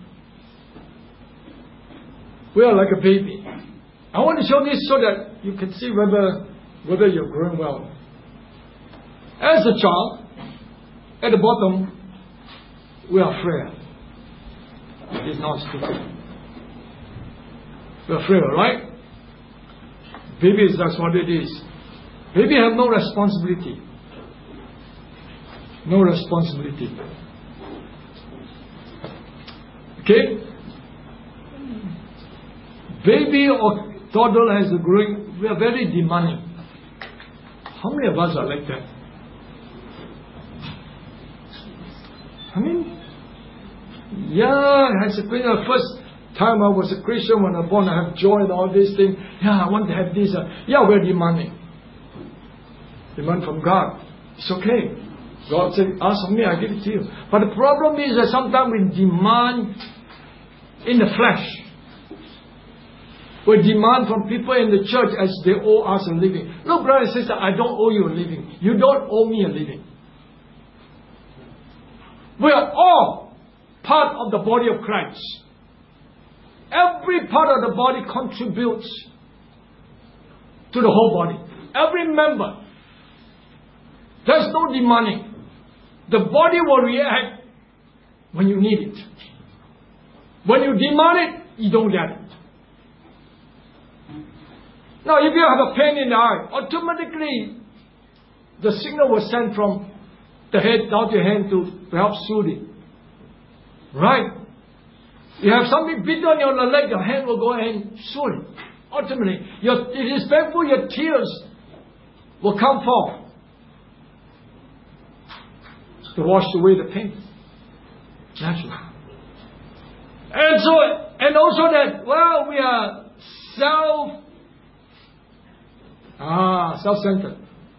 we are like a baby. I want to show this so that you can see whether, whether you're growing well. As a child, at the bottom we are frail. It is not stupid. We are frail, right? Babies, that's what it is. Babies have no responsibility. No responsibility. Okay? Baby or toddler has a growing, we are very demanding. How many of us are like that? I mean, yeah, as a Christian, the first time I was a Christian, when I was born, I have joy and all these things. Yeah, I want to have this. Uh, yeah, we're demanding. Demand from God. It's okay. God said, ask of me, I give it to you. But the problem is that sometimes we demand in the flesh. We demand from people in the church as they owe us a living. Look, brother and sister, I don't owe you a living. You don't owe me a living. We are all part of the body of Christ. Every part of the body contributes to the whole body. Every member. There's no demanding. The body will react when you need it. When you demand it, you don't get it. Now, if you have a pain in the eye, automatically the signal was sent from the head down to your hand to help soothe it. Right? You have something bitter on your leg, your hand will go ahead and soothe it. Ultimately, your, it is painful, your tears will come forth to wash away the pain. Naturally. And so, and also that, well, we are self, ah, self-centered.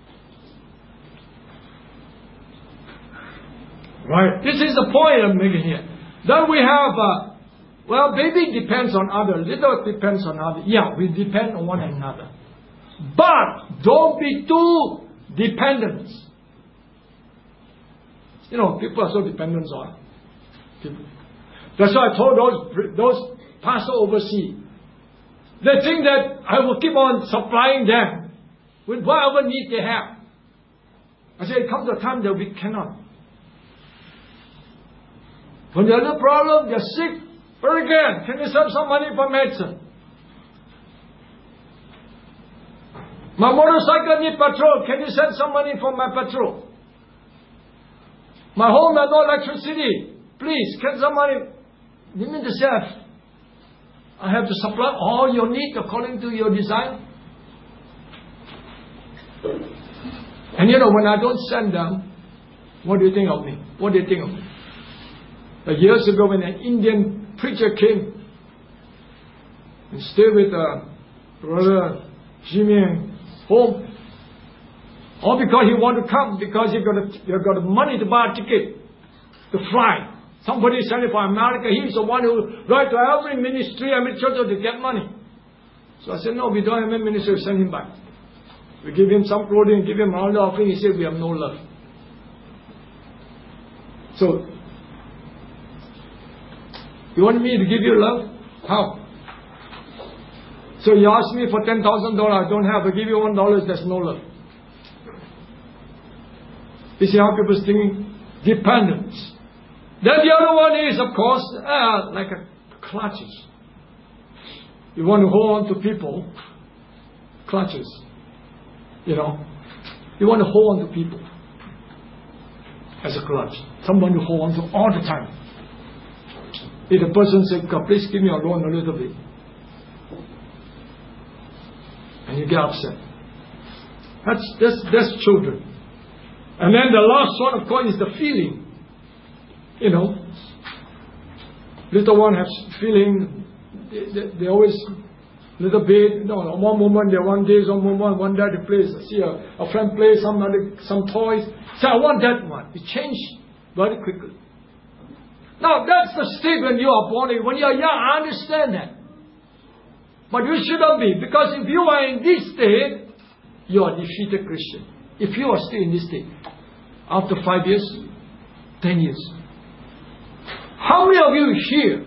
Right. This is the point I'm making here. Then we have, uh, well, baby depends on other, little depends on other. Yeah, we depend on one another. But don't be too dependent. You know, people are so dependent on people. That's why I told those those pastors overseas. They think that I will keep on supplying them with whatever need they have. I said, it comes a time that we cannot. When there's a problem, they're sick, very good. Can you send some money for medicine? My motorcycle needs petrol. Can you send some money for my petrol? My home has no electricity. Please, can somebody... You mean to say I have to supply all your needs according to your design? And you know, when I don't send them, what do you think of me? What do you think of me? But years ago, when an Indian preacher came and stayed with uh, Brother Jimmy home, all because he wanted to come, because he got a, he got the money to buy a ticket to fly. Somebody sent it for America. He's the one who write to every ministry, every church to get money. So I said, no, we don't have any ministry. Send him back. We give him some clothing, give him all the offering. He said, we have no love. So, you want me to give you love? How? So you ask me for ten thousand dollars, I don't have. I give you one dollar, there's no love. You see how people thinking? Dependence. Then the other one is, of course, uh, like a clutches. You want to hold on to people, clutches. You know, you want to hold on to people as a clutch. Someone to hold on to all the time. If the person says, God, please give me a loan a little bit. And you get upset. That's, that's, that's children. And then the last one, of course, is the feeling. You know, little one has feeling, they, they, they always, little bit, you know, one moment they want this, one moment, one that they play. See a, a friend play some other, some toys. Say, I want that one. It changed very quickly. Now, that's the state when you are born. When you are young, I understand that. But you shouldn't be. Because if you are in this state, you are a defeated Christian. If you are still in this state, after five years, ten years. How many of you here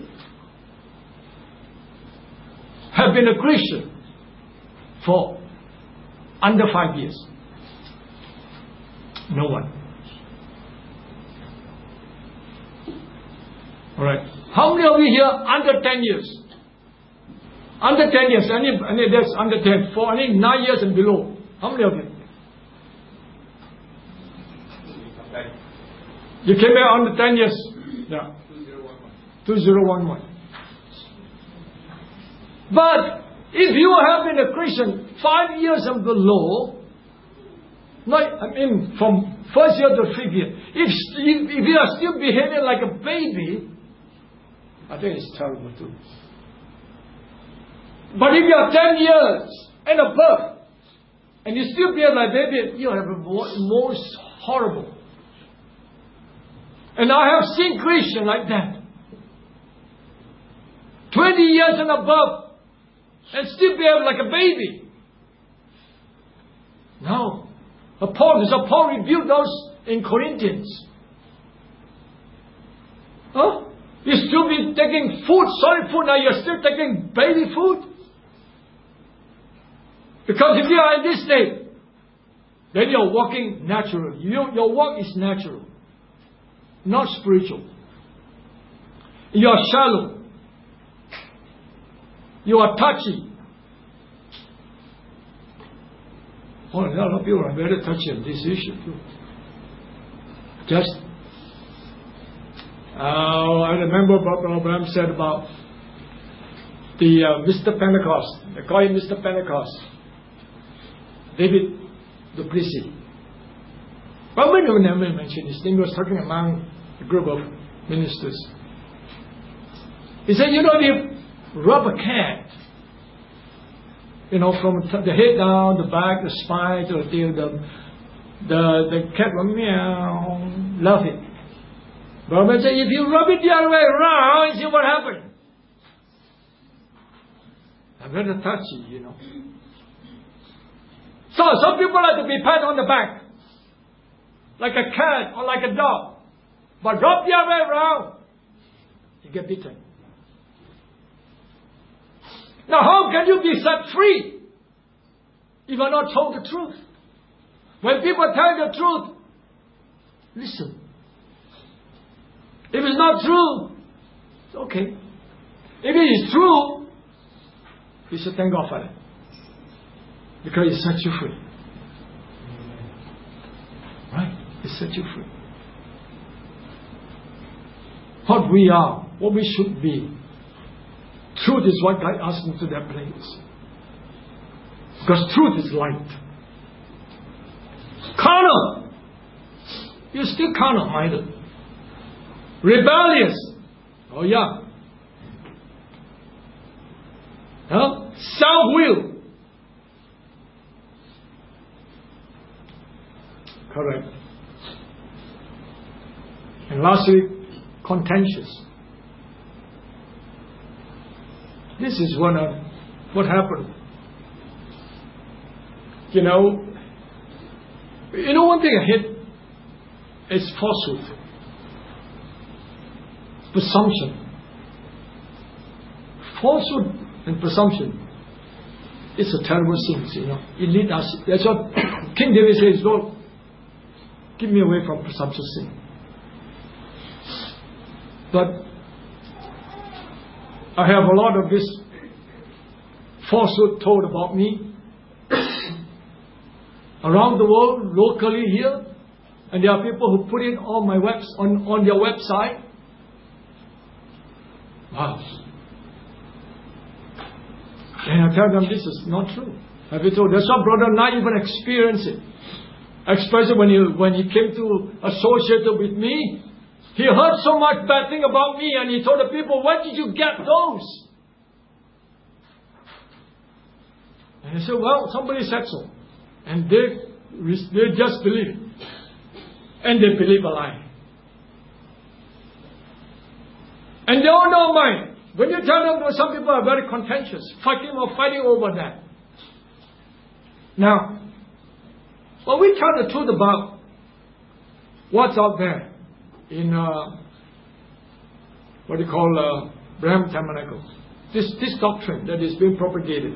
have been a Christian for under five years? No one. Alright. How many of you here under ten years? Under ten years. Any, any that's under ten. For any nine years and below. How many of you? You came here under ten years. Yeah. two thousand eleven. But if you have been a Christian five years and below, not, I mean from first year to fifth year, if, if, if you are still behaving like a baby, I think it's terrible too. But if you are ten years and above, and you still behave like a baby, you have a most horrible. And I have seen Christians like that. twenty years and above, and still behave like a baby. No. Paul, so Paul rebuked those in Corinthians. Huh? You still be taking food, solid food, now you're still taking baby food? Because if you are in this state, then you're walking natural. You, your walk is natural, not spiritual. You are shallow. You are touchy. Oh, a lot of people are very touchy on this issue too. Just, uh, I remember what Brother Abraham said about the uh, Mister Pentecost. They call him Mister Pentecost. David Duplessis. But when we never mentioned his name, he was talking among a group of ministers. He said, you know, if you rub a cat, you know, from the head down, the back, the spine, to the tail, the, the, the cat will meow, love it. But I say, if you rub it the other way around, see what happens. I'm very touchy, you know. So, some people like to be pat on the back, like a cat or like a dog. But rub the other way around, you get bitten. Now, how can you be set free if you are not told the truth? When people tell you the truth, listen. If it's not true, it's okay. If it is true, you should thank God for it. Because it sets you free. Right? It sets you free. What we are, what we should be. Truth is what guides us into that place. Because truth is light. Carnal. You're still carnal minded. Rebellious. Oh yeah. Huh? Self-will. Correct. And lastly, contentious. This is what, uh, what happened. You know, you know one thing I hate is falsehood. Presumption. Falsehood and presumption is a terrible sin, you know. It leads us. That's what King David says, Lord, keep me away from presumptuous sin. But I have a lot of this falsehood told about me around the world, locally here, and there are people who put it on my webs on, on their website. Wow. And I tell them this is not true. Have you told? That's why brother not even experience it. Especially when he when he came to associate with me. He heard so much bad thing about me and he told the people, where did you get those? And he said, well, somebody said so. And they, they just believe it. And they believe a lie. And they all don't mind. When you tell them, some people are very contentious, fighting or fighting over that. Now, when we tell the truth about what's out there, in uh, what do you call uh, Branham Tabernacle, this this doctrine that is being propagated,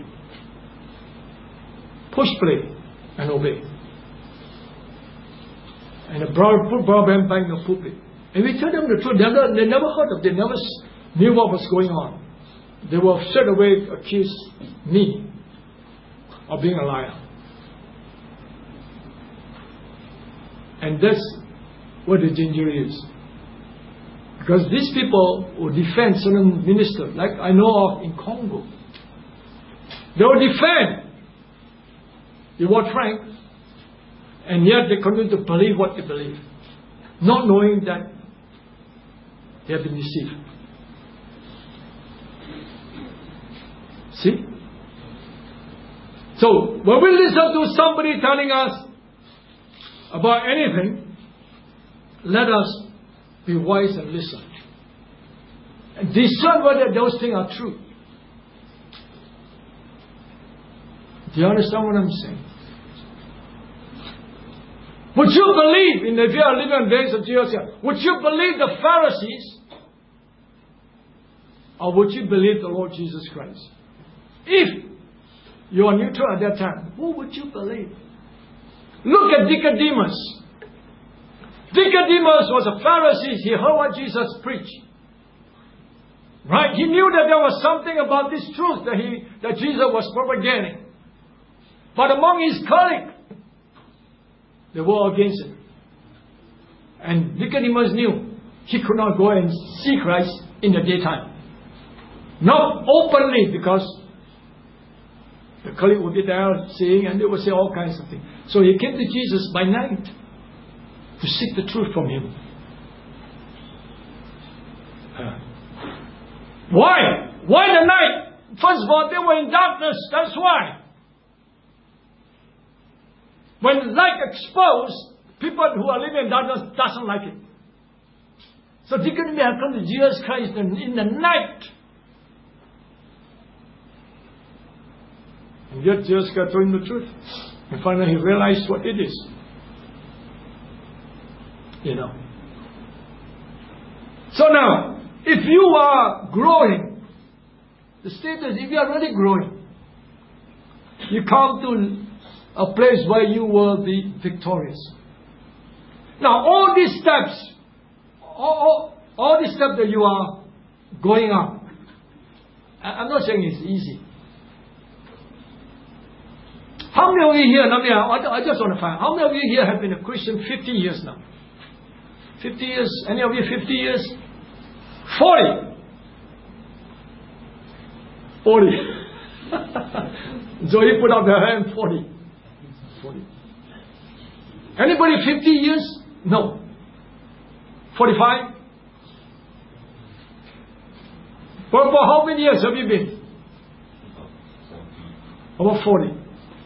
push play and obey, and the broad, put Brother Branham back in the pulpit. And we tell them the truth. They never, they never heard of it. They never knew what was going on. They will straight away accuse me of being a liar. And that's what the danger is. Because these people will defend certain ministers, like I know of in Congo. They will defend Ewart Frank, and yet they continue to believe what they believe, not knowing that they have been deceived. See? So, when we listen to somebody telling us about anything, let us be wise and listen. And discern whether those things are true. Do you understand what I'm saying? Would you believe, in the, if you are living in the days of Jesus, would you believe the Pharisees? Or would you believe the Lord Jesus Christ? If you are neutral at that time, who would you believe? Look at Nicodemus. Nicodemus was a Pharisee. He heard what Jesus preached. Right? He knew that there was something about this truth that he that Jesus was propagating. But among his colleagues, they were against it. And Nicodemus knew he could not go and see Christ in the daytime. Not openly, because the colleague would be there seeing and they would say all kinds of things. So he came to Jesus by night to seek the truth from him. Uh, why? Why the night? First of all, they were in darkness. That's why. When light exposed, people who are living in darkness doesn't like it. So Nicodemus had come to Jesus Christ in, in the night. And yet Jesus Christ told him the truth. And finally he realized what it is. You know. So now, if you are growing, the status, if you are really growing, you come to a place where you will be victorious. Now, all these steps, all, all, all these steps that you are going up, I'm not saying it's easy. How many of you here, now, I just want to find, how many of you here have been a Christian fifty years now? fifty years? Any of you fifty years? forty. forty. Zoe put up her hand, forty. forty. Anybody fifty years? No. forty-five? Well, for how many years have you been? About forty.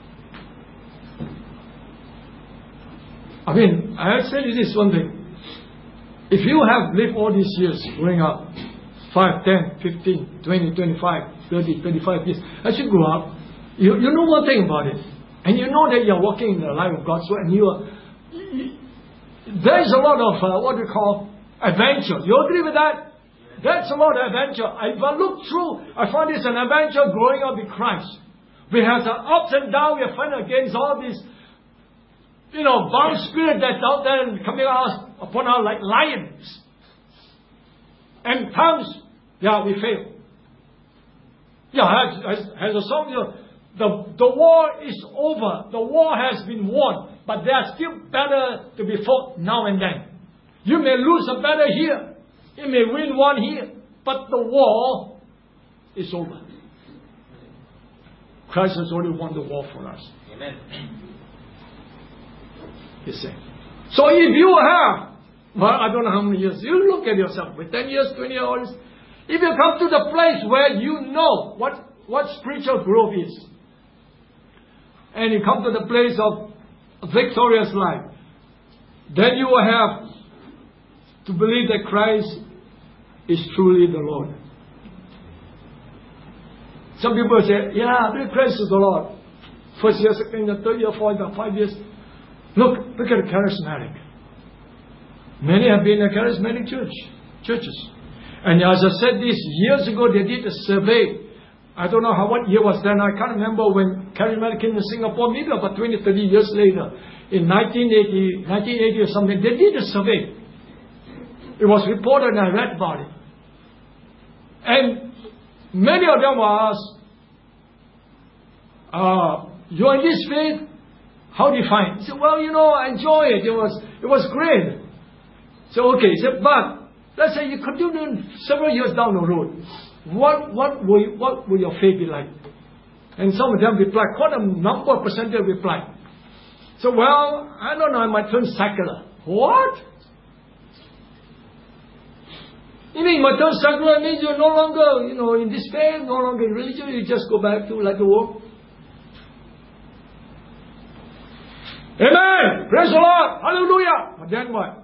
I mean, I'll tell you this one thing. If you have lived all these years growing up, five, ten, fifteen, twenty, twenty-five, thirty, thirty-five years, as you grow up, you, you know one thing about it. And you know that you're walking in the life of God. So, and you are, there is a lot of, uh, what we call, adventure. You agree with that? That's a lot of adventure. If I look through, I find it's an adventure growing up in Christ. We have the ups and downs. We are fighting against all these, you know, bound spirit that's out there and coming out upon us like lions. And times, yeah, we fail. Yeah, as, as, as a song, you know, the, the war is over. The war has been won. But there are still battle to be fought now and then. You may lose a battle here. You may win one here. But the war is over. Christ has already won the war for us. Amen. You see. So if you have, well, I don't know how many years, you look at yourself, with ten years, twenty years, if you come to the place where you know what, what spiritual growth is, and you come to the place of a victorious life, then you will have to believe that Christ is truly the Lord. Some people say, yeah, I believe Christ is the Lord. First year, second year, third year, fourth year, five years. Look, look at the charismatic. Many have been in a charismatic church, churches. And as I said this, years ago they did a survey. I don't know how what year was then. I can't remember when charismatic came to Singapore, maybe about twenty, thirty years later. In nineteen eighty, nineteen eighty or something, they did a survey. It was reported and I read about it. And many of them were asked, uh, you're in this faith? How do you find it? He said, well, you know, I enjoy it. It was, it was great. So, okay. He said, but let's say you continue several years down the road. What, what, will, you, what will your faith be like? And some of them replied, quite a number of percentage replied. So, well, I don't know, I might turn secular. What? You mean, my turn secular means you're no longer, you know, in this faith, no longer in religion, you just go back to like the world? Amen! Praise the Lord! Hallelujah! But then what?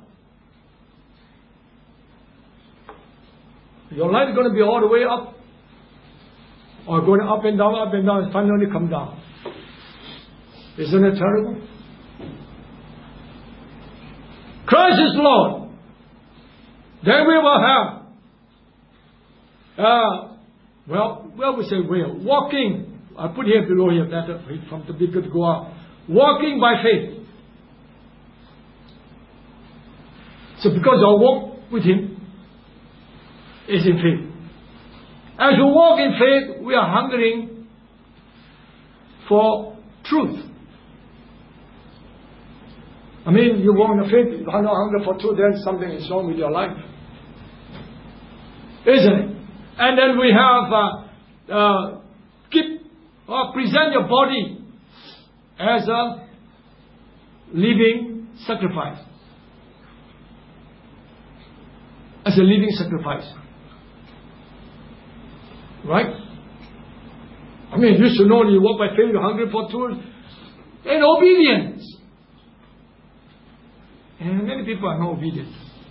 Your life is going to be all the way up, or going up and down, up and down, and finally come down. Isn't it terrible? Christ is Lord. Then we will have Uh, well, well, we say will. Walking. I put here below here, better from the bigger to go up. Walking by faith. So because our walk with Him is in faith. As we walk in faith, we are hungering for truth. I mean, you walk in faith, you are not hungry for truth, then something is wrong with your life. Isn't it? And then we have uh, uh, keep or present your body as a living sacrifice. As a living sacrifice. Right? I mean, you should know you walk by faith, you're hungry for truth and obedience. And many people are not obedient.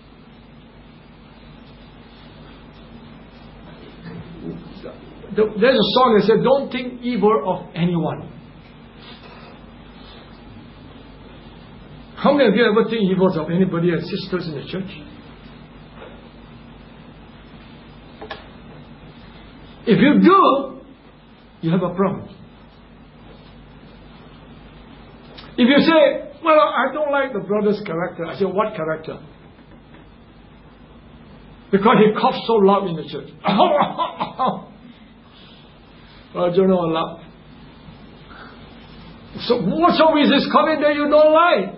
There's a song that says, don't think evil of anyone. How many of you ever think evil of anybody as sisters in the church? If you do, you have a problem. If you say, well, I don't like the brother's character. I say, what character? Because he coughs so loud in the church. Well, you know, loud. So what's up with this comment that you don't like?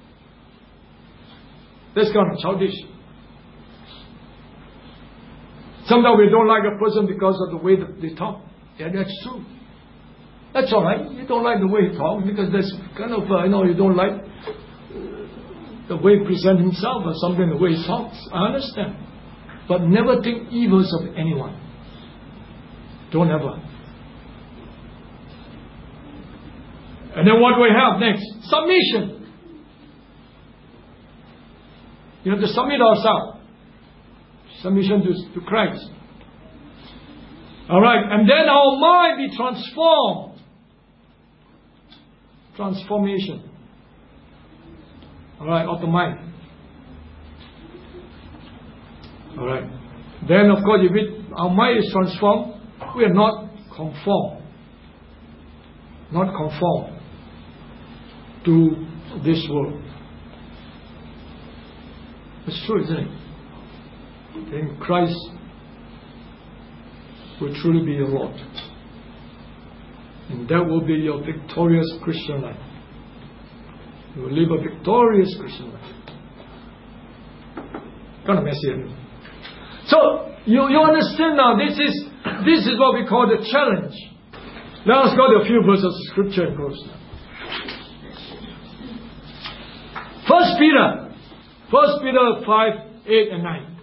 That's kind of childish. Sometimes we don't like a person because of the way that they talk. Yeah, that's true. That's all right. You don't like the way he talks because that's kind of, uh, you know, you don't like the way he presents himself or something, the way he talks. I understand. But never think evils of anyone. Don't ever. And then what do we have next? Submission. You have to submit ourselves. Submission to, to Christ. Alright, and then our mind be transformed. Transformation. Alright, of the mind. Alright. Then of course if it, our mind is transformed, we are not conformed. Not conformed to this world. It's true, isn't it? Then Christ will truly be your Lord. And that will be your victorious Christian life. You will live a victorious Christian life. Kind of messy, isn't it? So, you, you understand now, this is, this is what we call the challenge. Let us go to a few verses of scripture and close now. First Peter, First Peter five, eight and nine.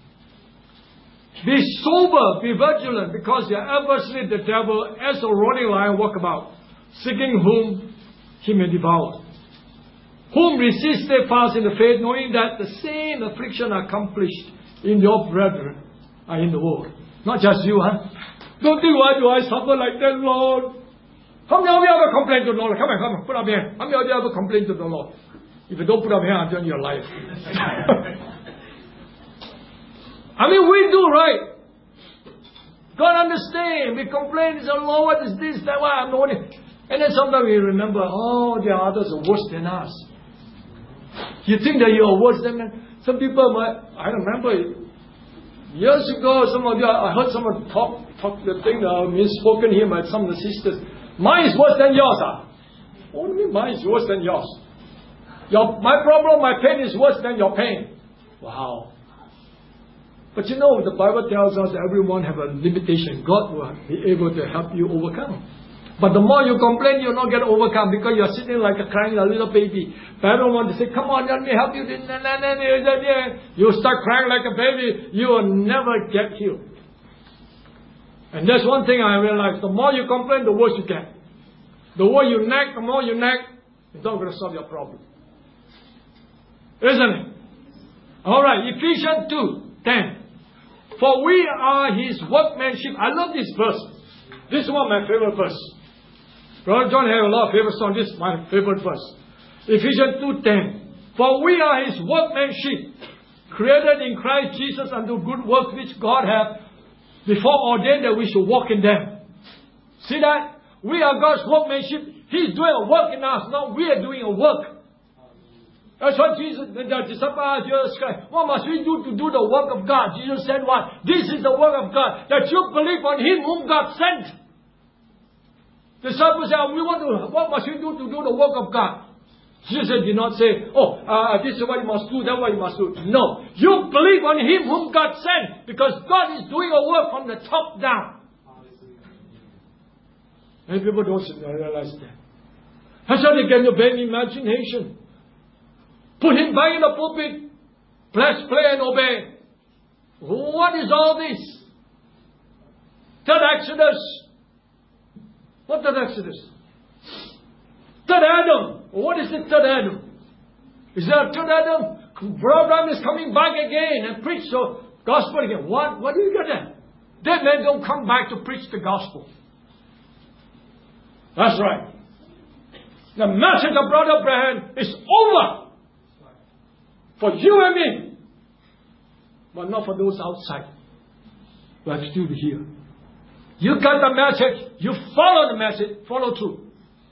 Be sober, be vigilant, because your adversary the devil, as a roaring lion, walk about, seeking whom he may devour. Whom resist steadfast in the faith, knowing that the same affliction accomplished in your brethren are in the world. Not just you, huh? Don't think, why do I suffer like that, Lord? How many of you ever complain to the Lord? Come on, come on, put up here. How many of you ever complain to the Lord? If you don't put up here, I'll turn your life. I mean, we do, right? God understand. We complain, say, Lord, what is this, that, why I'm not. And then sometimes we remember, oh, there are others who are worse than us. You think that you are worse than them? Some people might, I remember years ago, some of you, I heard someone talk, talk the thing, uh, spoken here by some of the sisters. Mine is worse than yours, ah. What do you mean mine is worse than yours? Your, my problem, my pain is worse than your pain. Wow. But you know, the Bible tells us that everyone have a limitation. God will be able to help you overcome. But the more you complain, you'll not get overcome because you're sitting like a crying a little baby. But everyone to say, come on, let me help you. You start crying like a baby, you will never get healed. And that's one thing I realized. The more you complain, the worse you get. The more you nag, the more you nag, it's not going to solve your problem. Isn't it? Alright, Ephesians two ten. For we are His workmanship. I love this verse. This is one of my favorite verse. Brother John had a lot of favorite songs. This is my favorite verse. Ephesians two ten. For we are His workmanship, created in Christ Jesus unto good works which God hath before ordained that we should walk in them. See that? We are God's workmanship. He's doing a work in us, not we are doing a work. That's what Jesus, the disciples asked Jesus Christ, what must we do to do the work of God? Jesus said what? This is the work of God, that you believe on Him whom God sent. The disciples said, we want to, what must we do to do the work of God? Jesus did not say, oh, uh, this is what you must do, that's what you must do. No. You believe on Him whom God sent, because God is doing a work from the top down. And people don't realize that. That's how they get the bad imagination. Put him back in the pulpit. Bless, play, and obey. What is all this? Third Exodus. What third Exodus? Third Adam. What is the third Adam? Is there a third Adam? Abraham is coming back again and preach the gospel again. What? What do you get there? Dead men don't come back to preach the gospel. That's right. The message of Brother Abraham is over. For you and me. But not for those outside. Who are still here. You got the message. You follow the message. Follow through.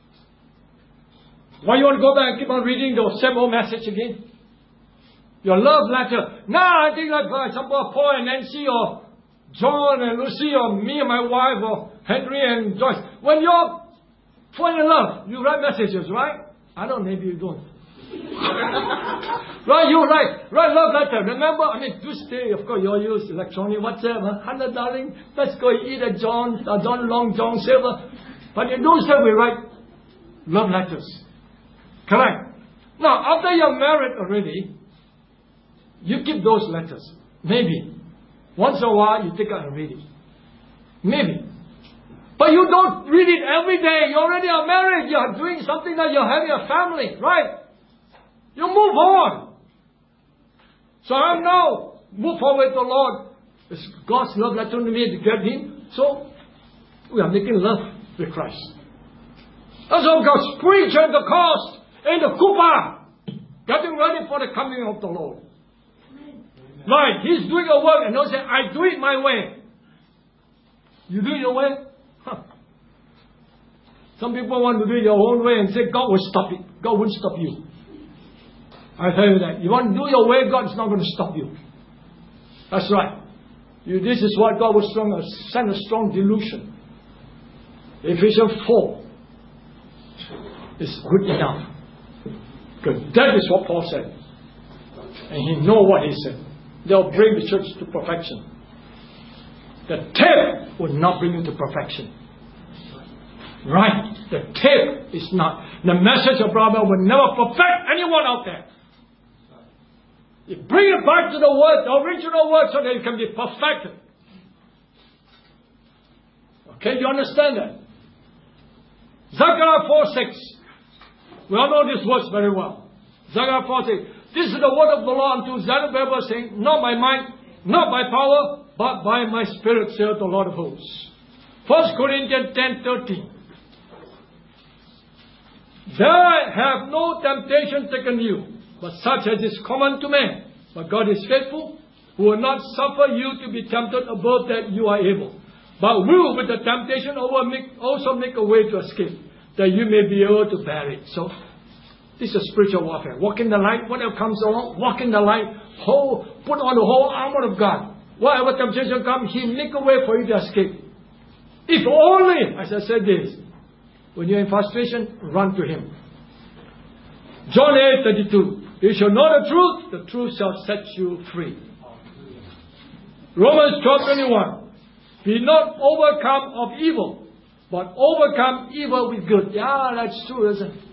Why you want to go back and keep on reading the same old message again? Your love letter. Now I think like for example Paul and Nancy or John and Lucy or me and my wife or Henry and Joyce. When you're falling in love, you write messages, right? I don't know, maybe you don't. Right, you write, write love letter. Remember, I mean, this day, of course, you all use electronic WhatsApp. Huh? Hannah, darling, let's go eat at John, uh, John Long, John Silver. But in those days, we write love letters. Correct. Now, after you're married already, you keep those letters. Maybe. Once in a while, you take out and read it. Maybe. But you don't read it every day. You already are married. You are doing something that you're having a family, right? You move on. So I now move forward to the Lord. It's God's love letter to me to get Him. So we are making love with Christ. That's how God's preaching the cost in the kupa, getting ready for the coming of the Lord. Right? He's doing a work and don't say, I do it my way. You do it your way? Huh. Some people want to do it your own way and say God will stop it. God won't stop you. I tell you that. You want to do your way, God is not going to stop you. That's right. You, this is what God will strong, send a strong delusion. Ephesians four is good enough. Because that is what Paul said. And he knows what he said. They'll bring the church to perfection. The tape will not bring you to perfection. Right? The tape is not. The message of Brother will never perfect anyone out there. You bring it back to the word, the original word, so that it can be perfected. Okay, you understand that? Zechariah four six. We all know this verse very well. Zechariah four six. This is the word of the Lord unto Zerubbabel, saying, not by might, not by power, but by my spirit, saith the Lord of hosts. First Corinthians ten thirteen. There have no temptation taken you, but such as is common to men. But God is faithful, who will not suffer you to be tempted above that you are able, but will with the temptation over make, also make a way to escape, that you may be able to bear it. So, This is spiritual warfare. Walk in the light. Whatever comes along, walk in the light. Whole, put on the whole armor of God. Whatever temptation comes, He make a way for you to escape. If only, as I said this, when you're in frustration, run to Him. John eight thirty-two. You shall know the truth. The truth shall set you free. Romans twelve twenty-one. Be not overcome of evil, but overcome evil with good. Yeah, that's true, isn't it?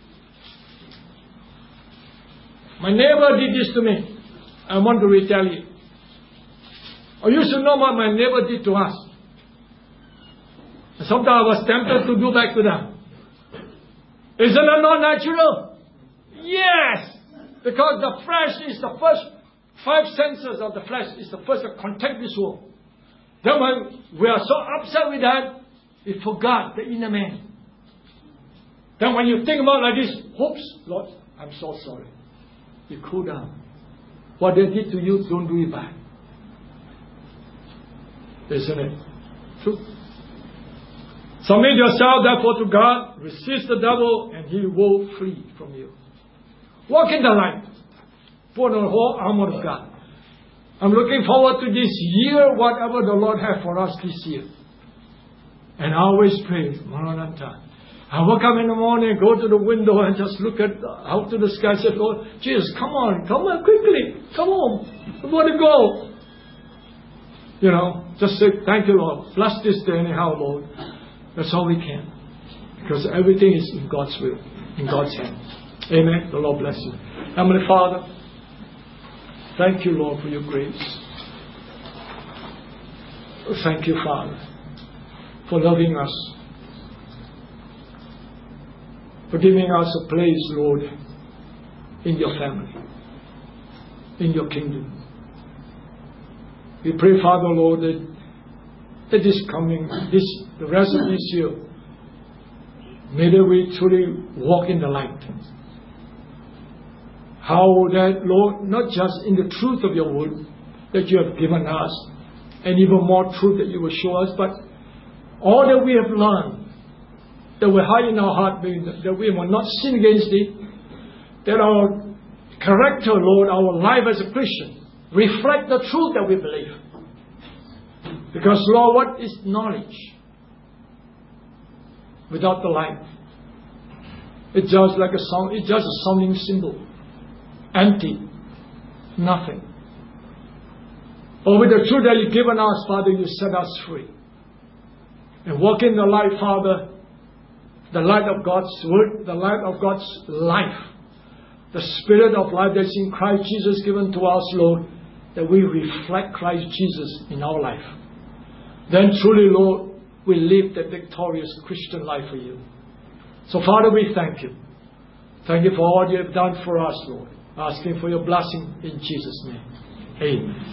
My neighbor did this to me. I want to retaliate. Or you should know what my neighbor did to us. And sometimes I was tempted to do back to them. Isn't it not natural? Yes! Because the flesh is the first, five senses of the flesh is the first to contact this world. Then when we are so upset with that, we forgot the inner man. Then when you think about like this, oops, Lord, I'm so sorry. You cool down. What they did to you, don't do it back. Isn't it true? Submit yourself therefore to God, resist the devil, and he will flee from you. Walk in the light. Put on the whole armor of God. I'm looking forward to this year, whatever the Lord has for us this year. And I always pray, Maranatha. I wake up in the morning, go to the window and just look at out to the sky and say, Lord, Jesus, come on, come on quickly. Come on. I want to go. You know, just say, thank you, Lord. Bless this day anyhow, Lord. That's all we can. Because everything is in God's will, in God's hand. Amen. The Lord bless you. Heavenly Father, thank you, Lord, for your grace. Thank you, Father, for loving us. For giving us a place, Lord, in your family, in your kingdom. We pray, Father, Lord, that, that this coming, this, the rest of this year, may that we truly walk in the light. How that, Lord, not just in the truth of your word that you have given us, and even more truth that you will show us, but all that we have learned, that we hide in our heart, that we will not sin against it, that our character, Lord, our life as a Christian, reflect the truth that we believe. Because, Lord, what is knowledge without the light? It's just like a sound, it's just a sounding symbol. Empty. Nothing. But with the truth that you've given us, Father, you set us free. And walk in the light, Father, the light of God's word, the light of God's life, the spirit of life that's in Christ Jesus given to us, Lord, that we reflect Christ Jesus in our life. Then truly, Lord, we live the victorious Christian life for you. So, Father, we thank you. Thank you for all you have done for us, Lord. Asking for your blessing in Jesus' name. Amen.